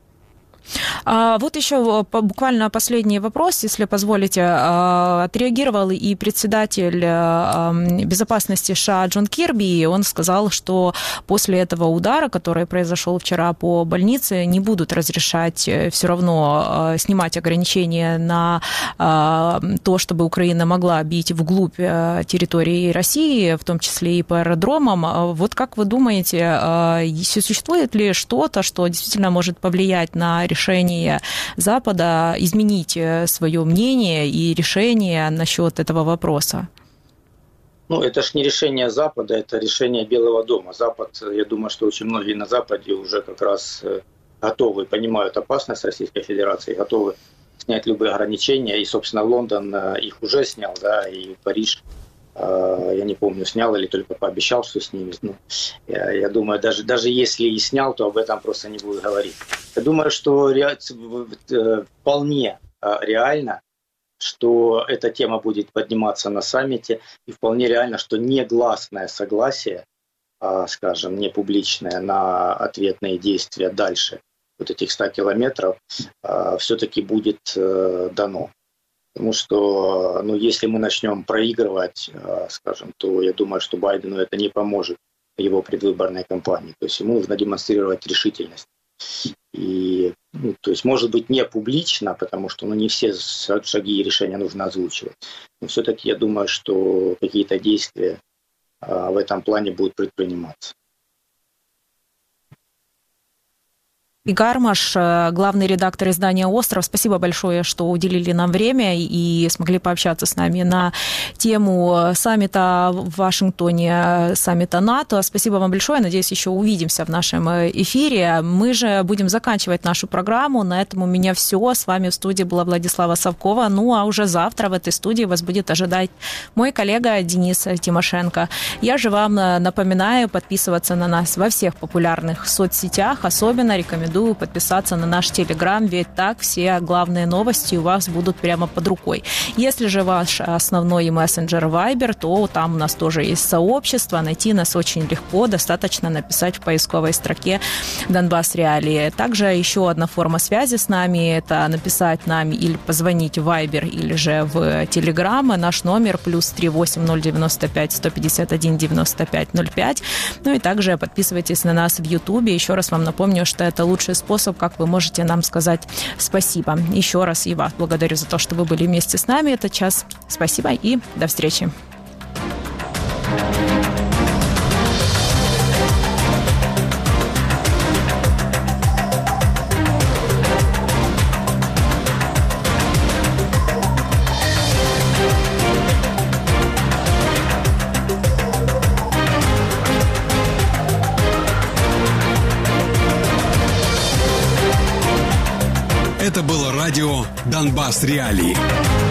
Вот еще буквально последний вопрос, если позволите. Отреагировал и председатель безопасности США Джон Кирби. Он сказал, что после этого удара, который произошел вчера по больнице, не будут разрешать все равно снимать ограничения на то, чтобы Украина могла бить вглубь территории России, в том числе и по аэродромам. Вот как вы думаете, существует ли что-то, что действительно может повлиять на решение Запада изменить свое мнение и решение насчет этого вопроса? Ну, это ж не решение Запада, это решение Белого дома. Запад, я думаю, что очень многие на Западе уже как раз готовы, понимают опасность Российской Федерации, готовы снять любые ограничения. И, собственно, Лондон их уже снял, да, и Париж, я не помню, снял или только пообещал, что снимет. Ну, я думаю, даже если и снял, то об этом просто не будут говорить. Я думаю, что вполне реально, что эта тема будет подниматься на саммите, и вполне реально, что негласное согласие, скажем, не публичное, на ответные действия дальше вот этих 100 километров все-таки будет дано. Потому что, если мы начнем проигрывать, скажем, то я думаю, что Байдену это не поможет в его предвыборной кампании. То есть ему нужно демонстрировать решительность. И, то есть, может быть, не публично, потому что не все шаги и решения нужно озвучивать. Но все-таки я думаю, что какие-то действия в этом плане будут предприниматься. И Гармаш, главный редактор издания «Остров». Спасибо большое, что уделили нам время и смогли пообщаться с нами на тему саммита в Вашингтоне, саммита НАТО. Спасибо вам большое. Надеюсь, еще увидимся в нашем эфире. Мы же будем заканчивать нашу программу. На этом у меня все. С вами в студии была Владислава Совкова. Ну, а уже завтра в этой студии вас будет ожидать мой коллега Денис Тимошенко. Я же вам напоминаю подписываться на нас во всех популярных соцсетях. Особенно рекомендую рекомендую подписаться на наш Телеграм, ведь так все главные новости у вас будут прямо под рукой. Если же ваш основной мессенджер Viber, то там у нас тоже есть сообщество, найти нас очень легко, достаточно написать в поисковой строке «Донбасс Реалии». Также еще одна форма связи с нами – это написать нам или позвонить в Viber, или же в Телеграм. Наш номер +3 8095 151 95 05. Ну и также подписывайтесь на нас в Ютубе. Еще раз вам напомню, что это лучший способ, как вы можете нам сказать спасибо. Еще раз и вас благодарю за то, что вы были вместе с нами этот час. Спасибо и до встречи. Это было радио «Донбасс Реалии».